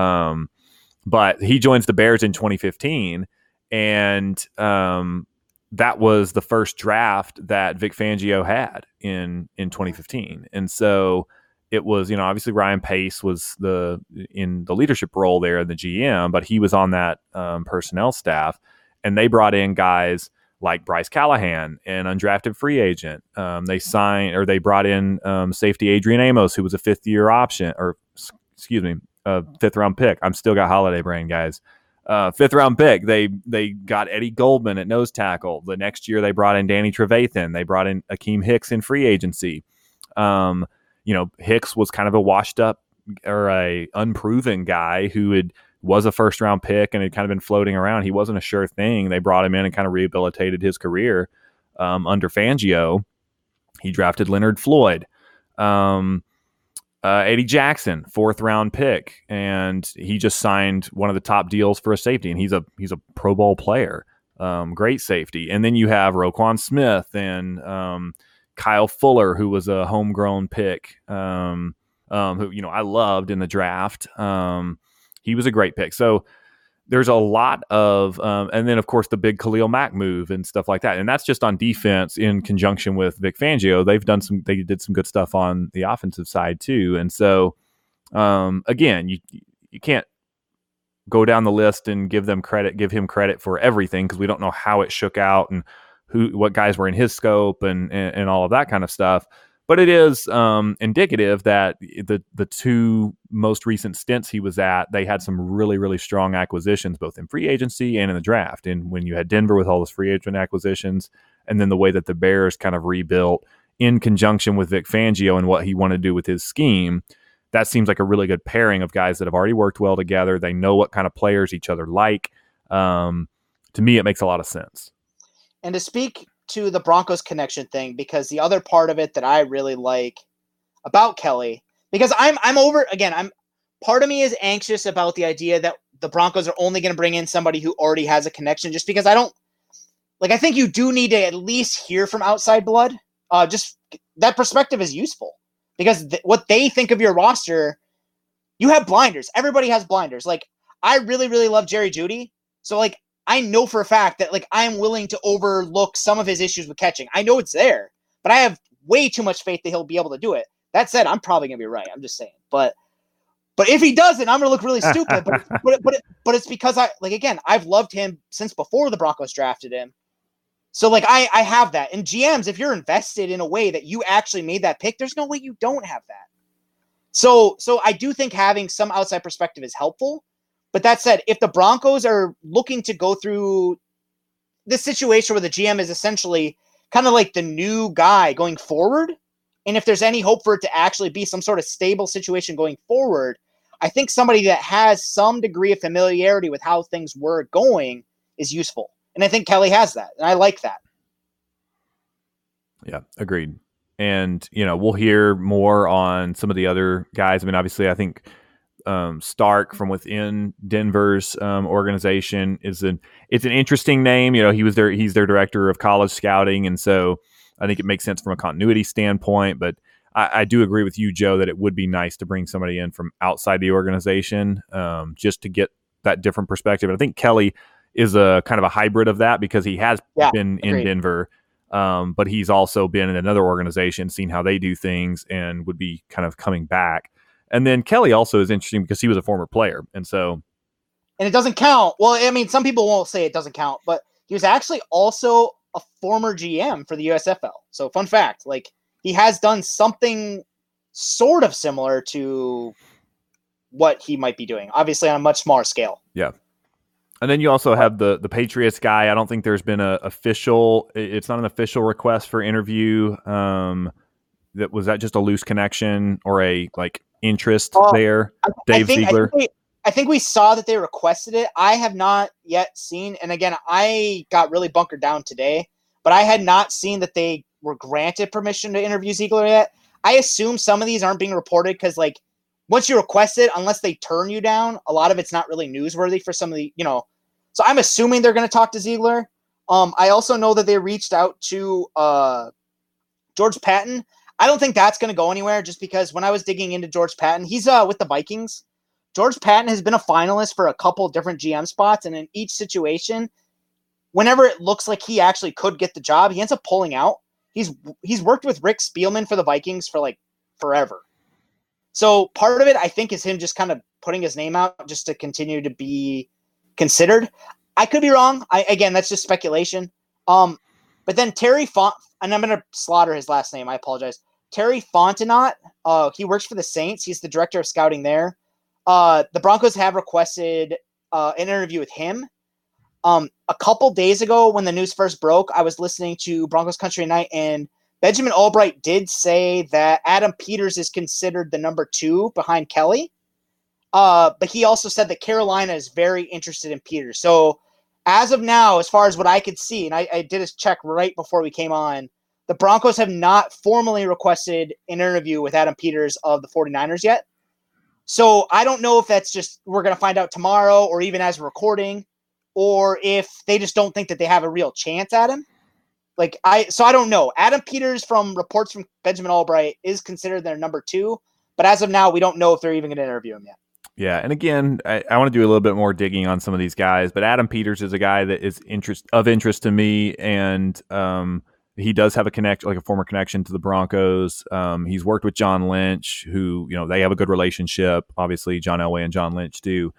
But he joins the Bears in 2015, and that was the first draft that Vic Fangio had in 2015. And so it was, obviously Ryan Pace was in the leadership role there in the GM, but he was on that personnel staff, and they brought in guys like Bryce Callahan, an undrafted free agent. They brought in safety Adrian Amos, who was a fifth round pick. I'm still got holiday brain, guys. Fifth round pick. They got Eddie Goldman at nose tackle. The next year they brought in Danny Trevathan. They brought in Akeem Hicks in free agency. Hicks was kind of a washed up or a unproven guy who was a first round pick and had kind of been floating around. He wasn't a sure thing. They brought him in and kind of rehabilitated his career under Fangio. He drafted Leonard Floyd. Eddie Jackson, fourth round pick, and he just signed one of the top deals for a safety, and he's a Pro Bowl player, great safety. And then you have Roquan Smith and Kyle Fuller, who was a homegrown pick, who I loved in the draft. He was a great pick. So there's a lot of, and then of course the big Khalil Mack move and stuff like that. And that's just on defense in conjunction with Vic Fangio. They did some good stuff on the offensive side too. And so, again, you can't go down the list and give him credit for everything, because we don't know how it shook out and what guys were in his scope and all of that kind of stuff. But it is indicative that the two most recent stints he was at, they had some really, really strong acquisitions, both in free agency and in the draft. And when you had Denver with all those free agent acquisitions, and then the way that the Bears kind of rebuilt in conjunction with Vic Fangio and what he wanted to do with his scheme, that seems like a really good pairing of guys that have already worked well together. They know what kind of players each other like. To me, it makes a lot of sense. And to speak to the Broncos connection thing, because the other part of it that I really like about Kelly, because part of me is anxious about the idea that the Broncos are only going to bring in somebody who already has a connection, just because I think you do need to at least hear from outside blood. Just that perspective is useful, because what they think of your roster, you have blinders. Everybody has blinders. I really, really love Jerry Jeudy. So I know for a fact that I'm willing to overlook some of his issues with catching. I know it's there, but I have way too much faith that he'll be able to do it. That said, I'm probably gonna be right. I'm just saying. But if he doesn't, I'm gonna look really stupid. But it's because I've loved him since before the Broncos drafted him. So like I have that. And GMs, if you're invested in a way that you actually made that pick, there's no way you don't have that. So I do think having some outside perspective is helpful. But that said, if the Broncos are looking to go through this situation where the GM is essentially kind of like the new guy going forward, and if there's any hope for it to actually be some sort of stable situation going forward, I think somebody that has some degree of familiarity with how things were going is useful. And I think Kelly has that, and I like that. Yeah, agreed. And, we'll hear more on some of the other guys. I mean, obviously, I think Stark from within Denver's organization it's an interesting name. He's their director of college scouting. And so I think it makes sense from a continuity standpoint, but I do agree with you, Joe, that it would be nice to bring somebody in from outside the organization just to get that different perspective. And I think Kelly is a kind of a hybrid of that because he has been in Denver, but he's also been in another organization, seen how they do things, and would be kind of coming back. And then Kelly also is interesting because he was a former player. And it doesn't count. Well, I mean, some people won't say it doesn't count, but he was actually also a former GM for the USFL. So fun fact, like he has done something sort of similar to what he might be doing, obviously on a much smaller scale. Yeah. And then you also have the Patriots guy. I don't think there's been it's not an official request for interview. Was that just a loose connection or a interest there? Dave Ziegler. I think we saw that they requested it. I have not yet seen, and again, I got really bunkered down today, but I had not seen that they were granted permission to interview Ziegler yet. I assume some of these aren't being reported because once you request it, unless they turn you down, a lot of it's not really newsworthy for some of the, so I'm assuming they're going to talk to Ziegler. I also know that they reached out to George Patton. I don't think that's going to go anywhere just because when I was digging into George Patton, he's with the Vikings. George Patton has been a finalist for a couple different GM spots, and in each situation, whenever it looks like he actually could get the job, he ends up pulling out. He's worked with Rick Spielman for the Vikings for forever. So part of it, I think, is him just kind of putting his name out just to continue to be considered. I could be wrong. Again, that's just speculation. But then Terry and I'm going to slaughter his last name. I apologize. Terry Fontenot. He works for the Saints. He's the director of scouting there. The Broncos have requested an interview with him. A couple days ago when the news first broke, I was listening to Broncos Country at Night, and Benjamin Albright did say that Adam Peters is considered the number 2 behind Kelly. But he also said that Carolina is very interested in Peters. So as of now, as far as what I could see, and I did a check right before we came on, the Broncos have not formally requested an interview with Adam Peters of the 49ers yet. So I don't know if that's just we're going to find out tomorrow or even as we're recording, or if they just don't think that they have a real chance at him. So I don't know. Adam Peters, from reports from Benjamin Albright, is considered their number 2, but as of now, we don't know if they're even going to interview him yet. Yeah, and again, I want to do a little bit more digging on some of these guys, but Adam Peters is a guy that is of interest to me, and he does have a former connection to the Broncos. He's worked with John Lynch, who they have a good relationship. Obviously, John Elway and John Lynch do.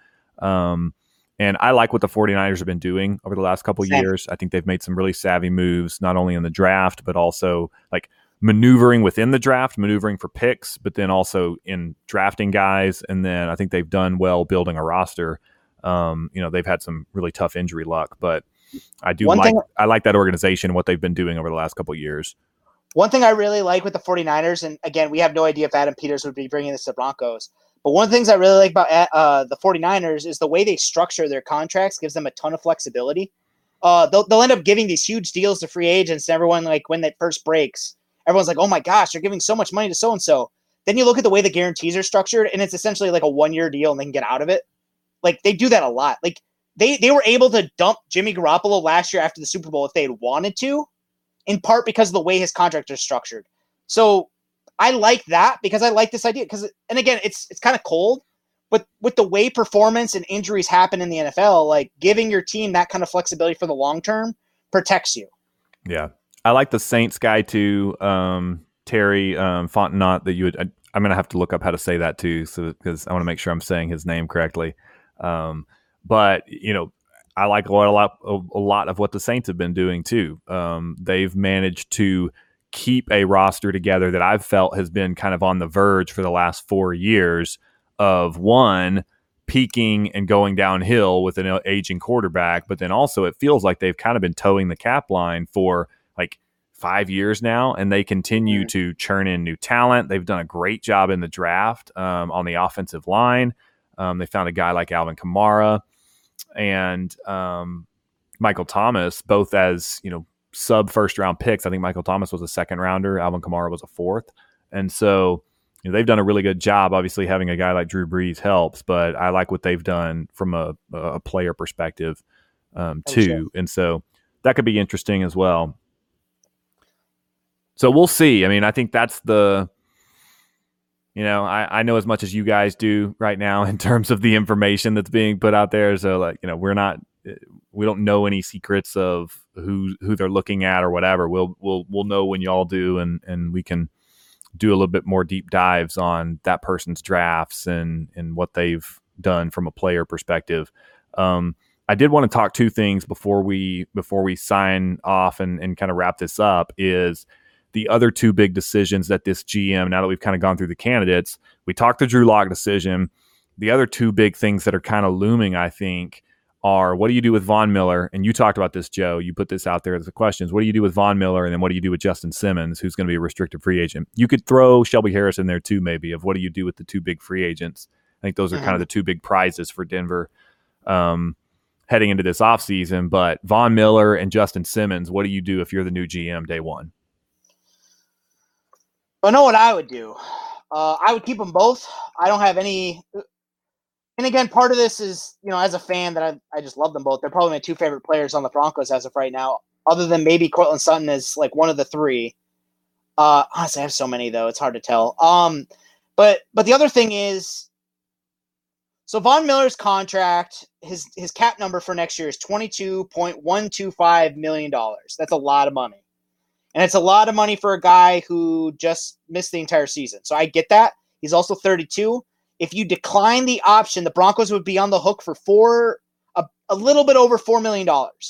And I like what the 49ers have been doing over the last couple of years. I think they've made some really savvy moves, not only in the draft, but also maneuvering within the draft, maneuvering for picks, but then also in drafting guys. And then I think they've done well building a roster. They've had some really tough injury luck, but I like that organization and what they've been doing over the last couple of years. One thing I really like with the 49ers, and again, we have no idea if Adam Peters would be bringing this to the Broncos, but one of the things I really like about the 49ers is the way they structure their contracts gives them a ton of flexibility. They'll end up giving these huge deals to free agents, and everyone, when that first breaks, everyone's like, oh my gosh, they're giving so much money to so-and-so. Then you look at the way the guarantees are structured, and it's essentially a 1-year deal, and they can get out of it. They do that a lot. They were able to dump Jimmy Garoppolo last year after the Super Bowl if they had wanted to, in part because of the way his contract is structured. So I like that because I like this idea. And again, it's kind of cold, but with the way performance and injuries happen in the NFL, giving your team that kind of flexibility for the long term protects you. Yeah. I like the Saints guy too, Terry Fontenot, that you would. I'm going to have to look up how to say that too, because I want to make sure I'm saying his name correctly. But I like a lot of what the Saints have been doing too. They've managed to keep a roster together that I've felt has been kind of on the verge for the last 4 years of one, peaking and going downhill with an aging quarterback, but then also it feels like they've kind of been towing the cap line for like 5 years now, and they continue to churn in new talent. They've done a great job in the draft on the offensive line. They found a guy like Alvin Kamara and Michael Thomas, both as, sub first round picks. I think Michael Thomas was a second rounder. Alvin Kamara was a fourth. And so, they've done a really good job. Obviously, having a guy like Drew Brees helps, but I like what they've done from a player perspective too. Sure. And so that could be interesting as well. So we'll see. I mean, I think that's the, I know as much as you guys do right now in terms of the information that's being put out there. So we don't know any secrets of who they're looking at or whatever. We'll know when y'all do, and we can do a little bit more deep dives on that person's drafts and what they've done from a player perspective. I did want to talk two things before we sign off and kind of wrap this up. Is the other two big decisions that this GM, now that we've kind of gone through the candidates, we talked the Drew Lock decision. The other two big things that are kind of looming, I think, are what do you do with Von Miller? And you talked about this, Joe. You put this out there as the questions. What do you do with Von Miller? And then what do you do with Justin Simmons, who's going to be a restricted free agent? You could throw Shelby Harris in there too, maybe, of what do you do with the two big free agents? I think those are kind of the two big prizes for Denver heading into this offseason. But Von Miller and Justin Simmons, what do you do if you're the new GM day one? I know what I would do. I would keep them both. I don't have any. And again, part of this is, as a fan, that I just love them both. They're probably my two favorite players on the Broncos as of right now, other than maybe Courtland Sutton is like one of the three. Honestly, I have so many though; it's hard to tell. But the other thing is, so Von Miller's contract, his cap number for next year is $22.125 million. That's a lot of money. And it's a lot of money for a guy who just missed the entire season. So I get that. He's also 32. If you decline the option, the Broncos would be on the hook for a little bit over $4 million.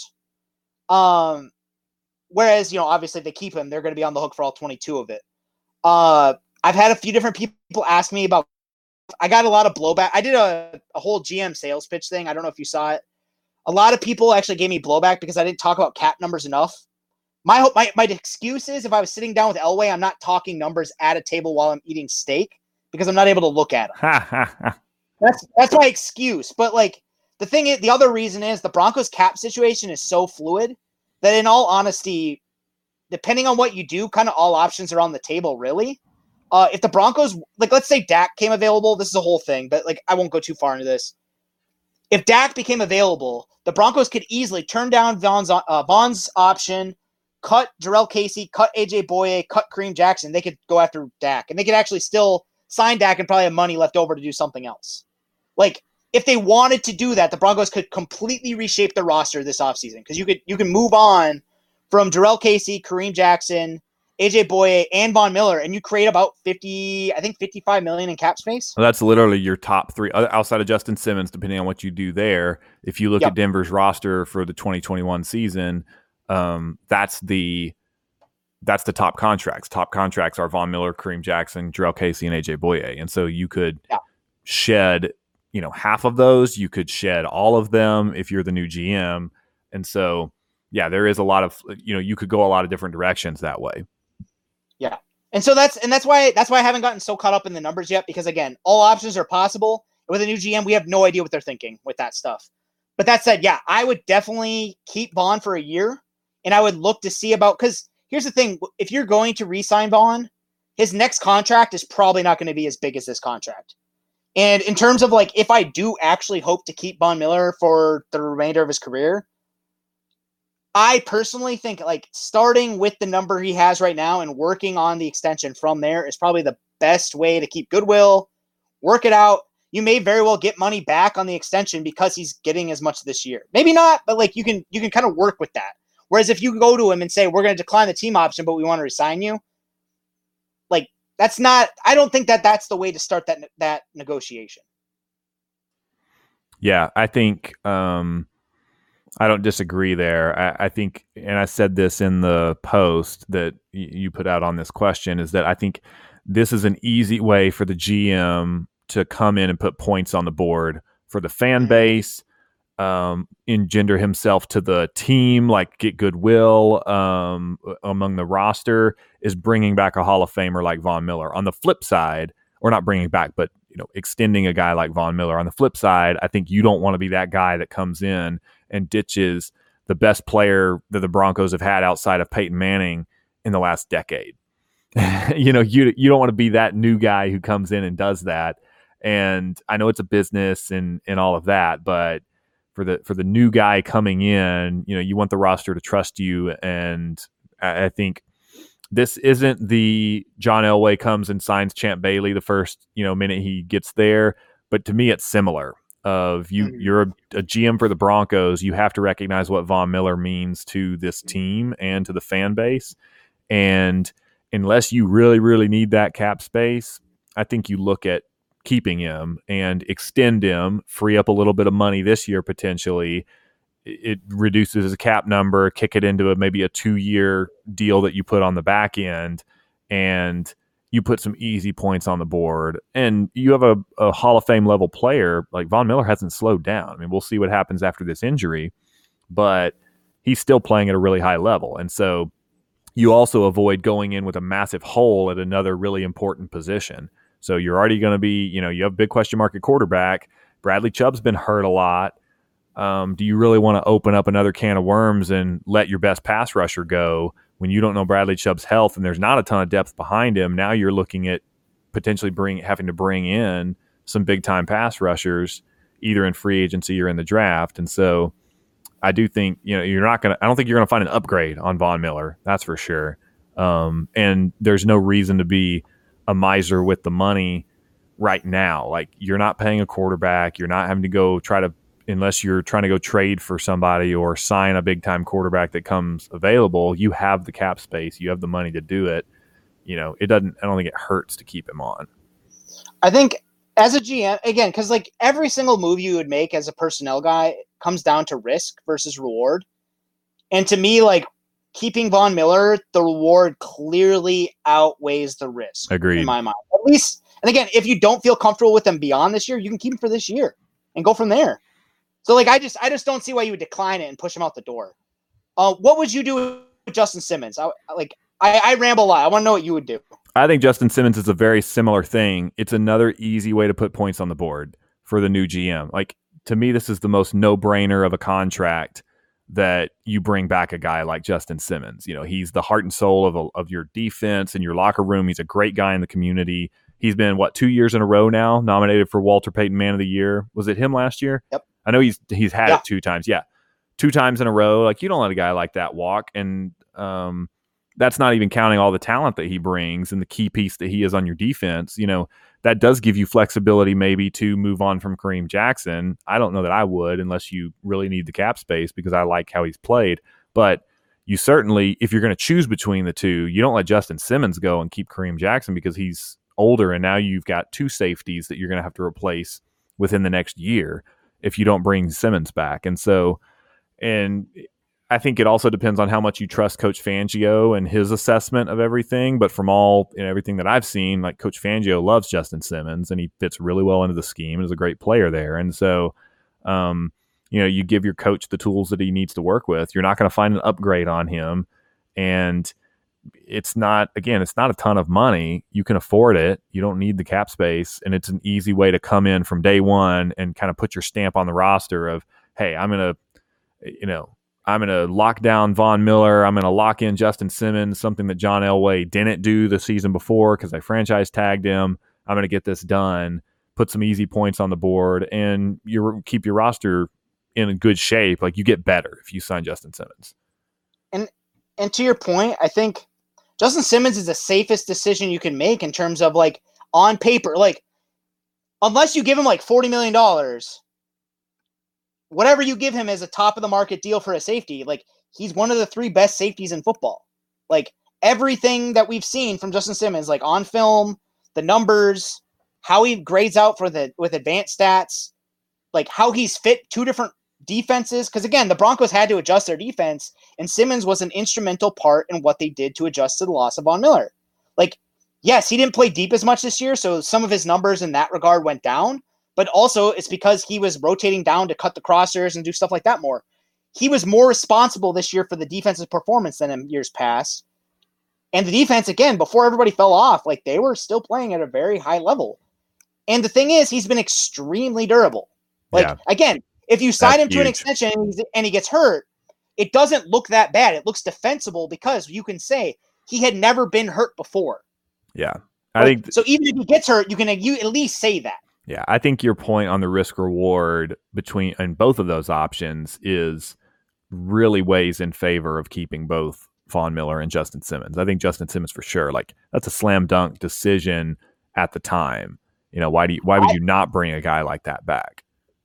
Whereas, obviously if they keep him, they're going to be on the hook for all 22 of it. I've had a few different people ask me about, I got a lot of blowback. I did a whole GM sales pitch thing. I don't know if you saw it. A lot of people actually gave me blowback because I didn't talk about cap numbers enough. My excuse is if I was sitting down with Elway, I'm not talking numbers at a table while I'm eating steak because I'm not able to look at them. That's my excuse. But the thing is, the other reason is the Broncos cap situation is so fluid that in all honesty, depending on what you do, kind of all options are on the table, really. If the Broncos, let's say Dak came available, this is a whole thing, but I won't go too far into this. If Dak became available, the Broncos could easily turn down Von's option, cut Jarrell Casey, cut AJ Boye, cut Kareem Jackson. They could go after Dak, and they could actually still sign Dak and probably have money left over to do something else. If they wanted to do that, the Broncos could completely reshape the roster this offseason because you can move on from Jarrell Casey, Kareem Jackson, AJ Boye, and Von Miller, and you create about $55 million in cap space. Well, that's literally your top three outside of Justin Simmons, depending on what you do there. If you look at Denver's roster for the 2021 season, that's the top contracts. Top contracts are Von Miller, Kareem Jackson, Jarrell Casey, and AJ Boye. And so you could shed, half of those. You could shed all of them if you're the new GM. And so, there is a lot of, you could go a lot of different directions that way. Yeah. And so that's why I haven't gotten so caught up in the numbers yet, because again, all options are possible. With a new GM, we have no idea what they're thinking with that stuff. But that said, I would definitely keep Von for a year. And I would look to see because here's the thing. If you're going to re-sign Von, his next contract is probably not going to be as big as this contract. And in terms of if I do actually hope to keep Von Miller for the remainder of his career, I personally think starting with the number he has right now and working on the extension from there is probably the best way to keep goodwill, work it out. You may very well get money back on the extension because he's getting as much this year. Maybe not, but you can kind of work with that. Whereas if you go to him and say, we're going to decline the team option, but we want to resign you, that's not, I don't think that's the way to start that negotiation. Yeah, I think I don't disagree there. I think, and I said this in the post that you put out on this question, is that I think this is an easy way for the GM to come in and put points on the board for the fan base, engender himself to the team, like get goodwill among the roster, is bringing back a Hall of Famer like Von Miller. On the flip side, or not bringing back, but extending a guy like Von Miller. On the flip side, I think you don't want to be that guy that comes in and ditches the best player that the Broncos have had outside of Peyton Manning in the last decade. You don't want to be that new guy who comes in and does that. And I know it's a business and all of that, but for the new guy coming in, you want the roster to trust you. And I think this isn't the John Elway comes and signs Champ Bailey the first minute he gets there, but to me it's similar. You're a GM for the Broncos, you have to recognize what Von Miller means to this team and to the fan base. And unless you really, really need that cap space, I think you look at keeping him and extend him, free up a little bit of money this year potentially. It reduces his cap number, kick it into maybe a 2-year deal that you put on the back end, and you put some easy points on the board. And you have a Hall of Fame level player. Like Von Miller hasn't slowed down. I mean, we'll see what happens after this injury, but he's still playing at a really high level. And so you also avoid going in with a massive hole at another really important position. So you're already going to be, you have a big question mark at quarterback. Bradley Chubb's been hurt a lot. Do you really want to open up another can of worms and let your best pass rusher go when you don't know Bradley Chubb's health and there's not a ton of depth behind him? Now you're looking at potentially having to bring in some big-time pass rushers, either in free agency or in the draft. And so I do think, I don't think you're going to find an upgrade on Von Miller. That's for sure. And there's no reason to be a miser with the money right now. Like, you're not paying a quarterback. You're not having to go unless you're trying to go trade for somebody or sign a big time quarterback that comes available. You have the cap space. You have the money to do it. I don't think it hurts to keep him on. I think as a GM, again, because like every single move you would make as a personnel guy comes down to risk versus reward. And to me, like, keeping Von Miller, the reward clearly outweighs the risk. Agreed. In my mind. At least, and again, if you don't feel comfortable with him beyond this year, you can keep him for this year and go from there. So like, I just don't see why you would decline it and push him out the door. What would you do with Justin Simmons? I ramble a lot. I want to know what you would do. I think Justin Simmons is a very similar thing. It's another easy way to put points on the board for the new GM. Like, to me, this is the most no-brainer of a contract that you bring back a guy like Justin Simmons. He's the heart and soul of your defense and your locker room. He's a great guy in the community. He's been 2 years in a row now nominated for Walter Payton Man of the Year. Was it him last year? Yep. I know he's had it 2 times. Yeah. 2 times in a row. Like, you don't let a guy like that walk. And that's not even counting all the talent that he brings and the key piece that he is on your defense. That does give you flexibility maybe to move on from Kareem Jackson. I don't know that I would, unless you really need the cap space, because I like how he's played. But you certainly, if you're going to choose between the two, you don't let Justin Simmons go and keep Kareem Jackson because he's older, and now you've got 2 safeties that you're going to have to replace within the next year if you don't bring Simmons back. And I think it also depends on how much you trust Coach Fangio and his assessment of everything. But from everything that I've seen, like, Coach Fangio loves Justin Simmons and he fits really well into the scheme and is a great player there. And so, you give your coach the tools that he needs to work with. You're not going to find an upgrade on him. And it's not a ton of money. You can afford it. You don't need the cap space. And it's an easy way to come in from day one and kind of put your stamp on the roster of, hey, I'm going to lock down Von Miller. I'm going to lock in Justin Simmons, something that John Elway didn't do the season before because I franchise tagged him. I'm going to get this done, put some easy points on the board, and you keep your roster in a good shape. Like, you get better if you sign Justin Simmons. And to your point, I think Justin Simmons is the safest decision you can make in terms of, like, on paper. Like, unless you give him like $40 million, whatever you give him as a top of the market deal for a safety, like, he's one of the 3 best safeties in football. Like, everything that we've seen from Justin Simmons, like on film, the numbers, how he grades out with advanced stats, like how he's fit 2 different defenses, because again, the Broncos had to adjust their defense, and Simmons was an instrumental part in what they did to adjust to the loss of Von Miller. Like, yes, he didn't play deep as much this year, so some of his numbers in that regard went down, but also it's because he was rotating down to cut the crossers and do stuff like that more. He was more responsible this year for the defensive performance than in years past. And the defense, again, before everybody fell off, like they were still playing at a very high level. And the thing is, he's been extremely durable. Like, again, if you sign him to an extension and he gets hurt, it doesn't look that bad. It looks defensible because you can say he had never been hurt before. Yeah. I think so. Even if he gets hurt, you at least say that. Yeah. I think your point on the risk reward between and both of those options is really weighs in favor of keeping both Von Miller and Justin Simmons. I think Justin Simmons for sure. Like, that's a slam dunk decision at the time. You know, why would you not bring a guy like that back?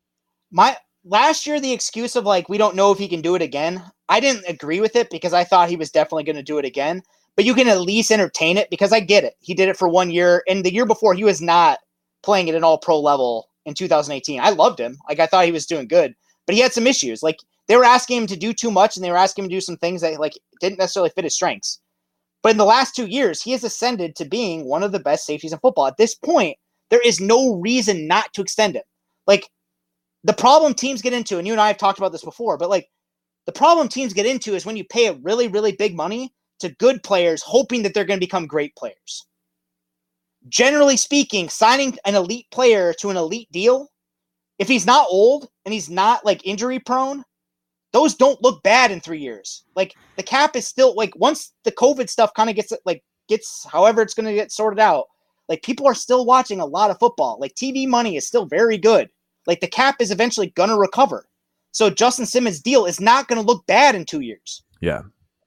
Last year, the excuse of like, we don't know if he can do it again, I didn't agree with it because I thought he was definitely going to do it again. But you can at least entertain it because I get it. He did it for 1 year. And the year before, he was not playing at an all-pro level in 2018. I loved him. Like, I thought he was doing good. But he had some issues. Like, they were asking him to do too much, and they were asking him to do some things that like didn't necessarily fit his strengths. But in the last 2 years, he has ascended to being one of the best safeties in football. At this point, there is no reason not to extend him. Like, the problem teams get into, and you and I have talked about this before, but like the problem teams get into is when you pay a really, really big money to good players, hoping that they're going to become great players. Generally speaking, signing an elite player to an elite deal, if he's not old and he's not like injury prone, those don't look bad in 3 years. Like, the cap is still like, once the COVID stuff kind of gets however it's going to get sorted out, like, people are still watching a lot of football. Like, TV money is still very good. Like, the cap is eventually going to recover. So Justin Simmons' deal is not going to look bad in 2 years. Yeah.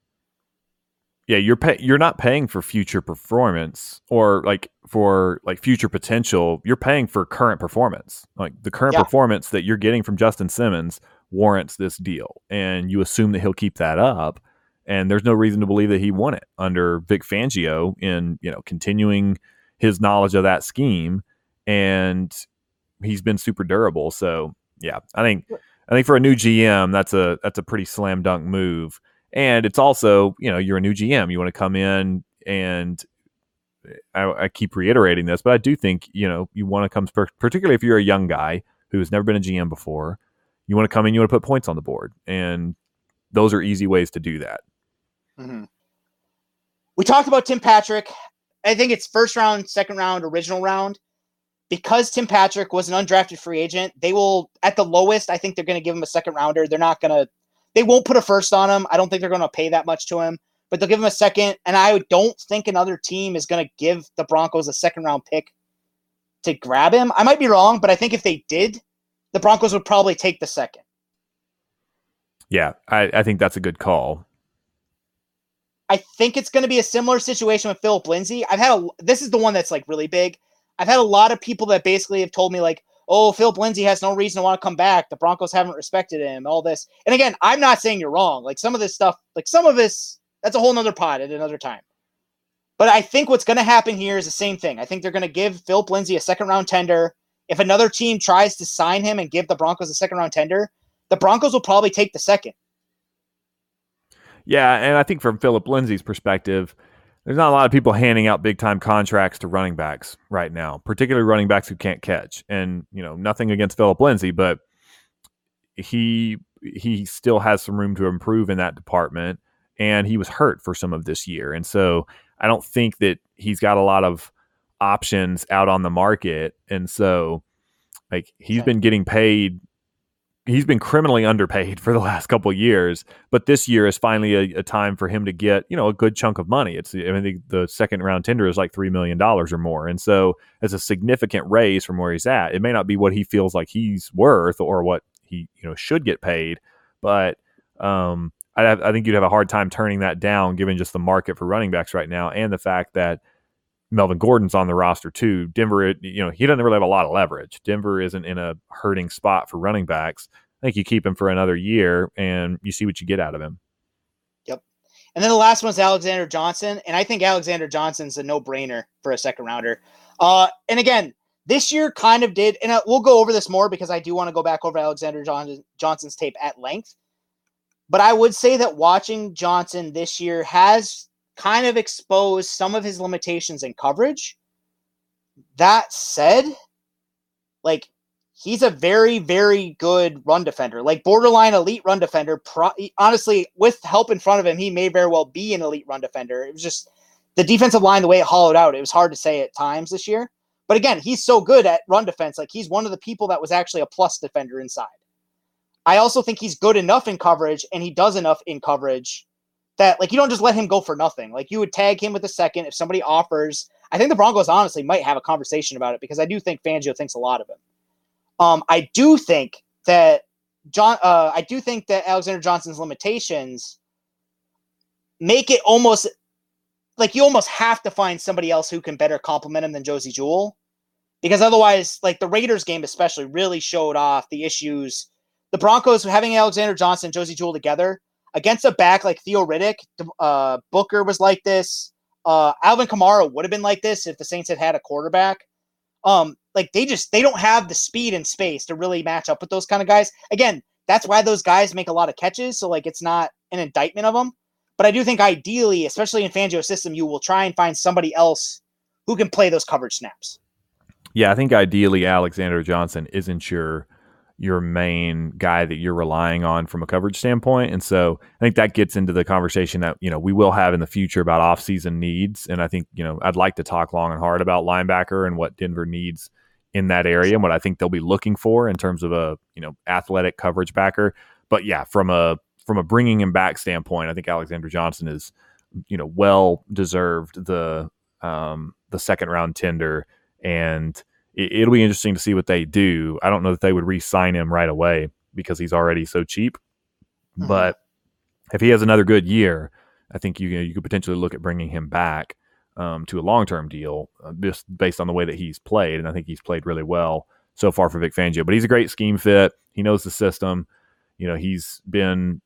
Yeah, you're not paying for future performance or like for like future potential. You're paying for current performance. Like, the current performance that you're getting from Justin Simmons warrants this deal, and you assume that he'll keep that up. And there's no reason to believe that he won it under Vic Fangio in, you know, continuing his knowledge of that scheme, and he's been super durable. So yeah, I think for a new GM, that's a pretty slam dunk move. And it's also, you know, you're a new GM. You want to come in, and I keep reiterating this, but I do think, you know, you want to come, particularly if you're a young guy who has never been a GM before, you want to come in, you want to put points on the board. And those are easy ways to do that. Mm-hmm. We talked about Tim Patrick. I think it's first round, second round, original round. Because Tim Patrick was an undrafted free agent, they will, at the lowest, I think they're going to give him a second rounder. They won't put a first on him. I don't think they're going to pay that much to him, but they'll give him a second. And I don't think another team is going to give the Broncos a second round pick to grab him. I might be wrong, but I think if they did, the Broncos would probably take the second. Yeah, I think that's a good call. I think it's going to be a similar situation with Philip Lindsay. This is the one that's like really big. I've had a lot of people that basically have told me like, oh, Philip Lindsay has no reason to want to come back. The Broncos haven't respected him, all this. And again, I'm not saying you're wrong. Like, some of this stuff, like some of this, that's a whole nother pod at another time. But I think what's going to happen here is the same thing. I think they're going to give Philip Lindsay a second round tender. If another team tries to sign him and give the Broncos a second round tender, the Broncos will probably take the second. Yeah, and I think from Philip Lindsay's perspective, there's not a lot of people handing out big-time contracts to running backs right now, particularly running backs who can't catch. And, you know, nothing against Philip Lindsay, but he still has some room to improve in that department, and he was hurt for some of this year. And so I don't think that he's got a lot of options out on the market. And so, like, he's been getting paid. He's been criminally underpaid for the last couple of years, but this year is finally a time for him to get, you know, a good chunk of money. The second round tender is like $3 million or more. And so it's a significant raise from where he's at. It may not be what he feels like he's worth or what he, you know, should get paid, but I think you'd have a hard time turning that down given just the market for running backs right now. And the fact that Melvin Gordon's on the roster too. Denver, you know, he doesn't really have a lot of leverage. Denver isn't in a hurting spot for running backs. I think you keep him for another year and you see what you get out of him. Yep. And then the last one's Alexander Johnson. And I think Alexander Johnson's a no-brainer for a second rounder. And again, this year kind of did, and we'll go over this more because I do want to go back over Alexander Johnson's tape at length. But I would say that watching Johnson this year has kind of exposed some of his limitations in coverage. That said, like, he's a very, very good run defender, like borderline elite run defender. Honestly, with help in front of him, he may very well be an elite run defender. It was just the defensive line, the way it hollowed out, it was hard to say at times this year. But again, he's so good at run defense. Like, he's one of the people that was actually a plus defender inside. I also think he's good enough in coverage, and he does enough in coverage that, like, you don't just let him go for nothing. Like, you would tag him with a second if somebody offers. I think the Broncos honestly might have a conversation about it because I do think Fangio thinks a lot of him. I do think that Alexander Johnson's limitations make it almost like you almost have to find somebody else who can better complement him than Josey Jewell, because otherwise, like, the Raiders game especially really showed off the issues. The Broncos having Alexander Johnson, Josey Jewell together against a back like Theo Riddick, Booker was like this. Alvin Kamara would have been like this if the Saints had a quarterback. Like, they don't have the speed and space to really match up with those kind of guys. Again, that's why those guys make a lot of catches. So, like, it's not an indictment of them. But I do think ideally, especially in Fangio's system, you will try and find somebody else who can play those coverage snaps. Yeah, I think ideally Alexander Johnson isn't your main guy that you're relying on from a coverage standpoint. And so I think that gets into the conversation that, we will have in the future about offseason needs. And I think, I'd like to talk long and hard about linebacker and what Denver needs in that area and what I think they'll be looking for in terms of a, athletic coverage backer. But yeah, from a bringing him back standpoint, I think Alexander Johnson is, well deserved the second round tender, and it'll be interesting to see what they do. I don't know that they would re-sign him right away because he's already so cheap. Mm-hmm. But if he has another good year, I think you could potentially look at bringing him back to a long-term deal just based on the way that he's played. And I think he's played really well so far for Vic Fangio. But he's a great scheme fit. He knows the system. He's been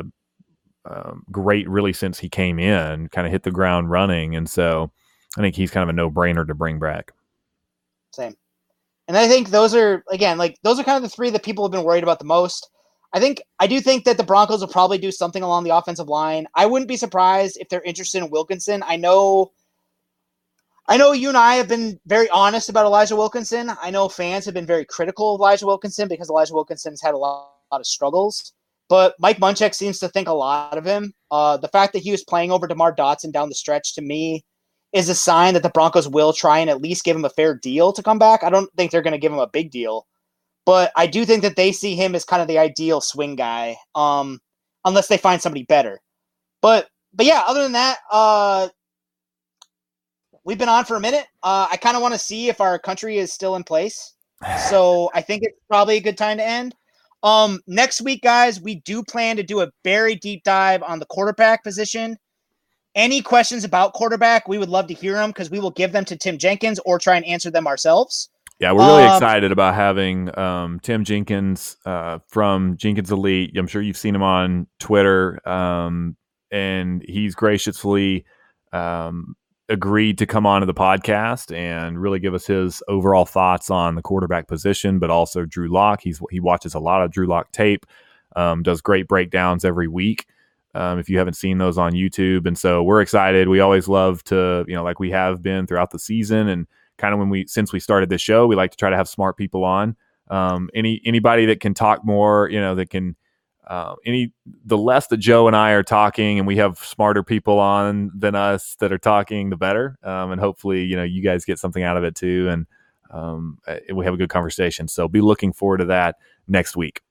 great really since he came in, kind of hit the ground running. And so I think he's kind of a no-brainer to bring back. Same. And I think those are kind of the three that people have been worried about the most. I do think that the Broncos will probably do something along the offensive line. I wouldn't be surprised if they're interested in Wilkinson. I know you and I have been very honest about Elijah Wilkinson. I know fans have been very critical of Elijah Wilkinson because Elijah Wilkinson's had a lot of struggles. But Mike Munchak seems to think a lot of him. The fact that he was playing over DeMar Dotson down the stretch, to me, is a sign that the Broncos will try and at least give him a fair deal to come back. I don't think they're going to give him a big deal. But I do think that they see him as kind of the ideal swing guy, unless they find somebody better. But yeah, other than that, we've been on for a minute. I kind of want to see if our country is still in place. So I think it's probably a good time to end. Next week, guys, we do plan to do a very deep dive on the quarterback position. Any questions about quarterback, we would love to hear them because we will give them to Tim Jenkins or try and answer them ourselves. Yeah, we're really excited about having Tim Jenkins from Jenkins Elite. I'm sure you've seen him on Twitter, and he's graciously agreed to come onto the podcast and really give us his overall thoughts on the quarterback position, but also Drew Lock. He watches a lot of Drew Lock tape, does great breakdowns every week. If you haven't seen those on YouTube. And so we're excited. We always love to, like we have been throughout the season, and kind of since we started this show, we like to try to have smart people on. Anybody that can talk more, that can, the less that Joe and I are talking and we have smarter people on than us that are talking, the better. And hopefully, you guys get something out of it too. And we have a good conversation. So be looking forward to that next week.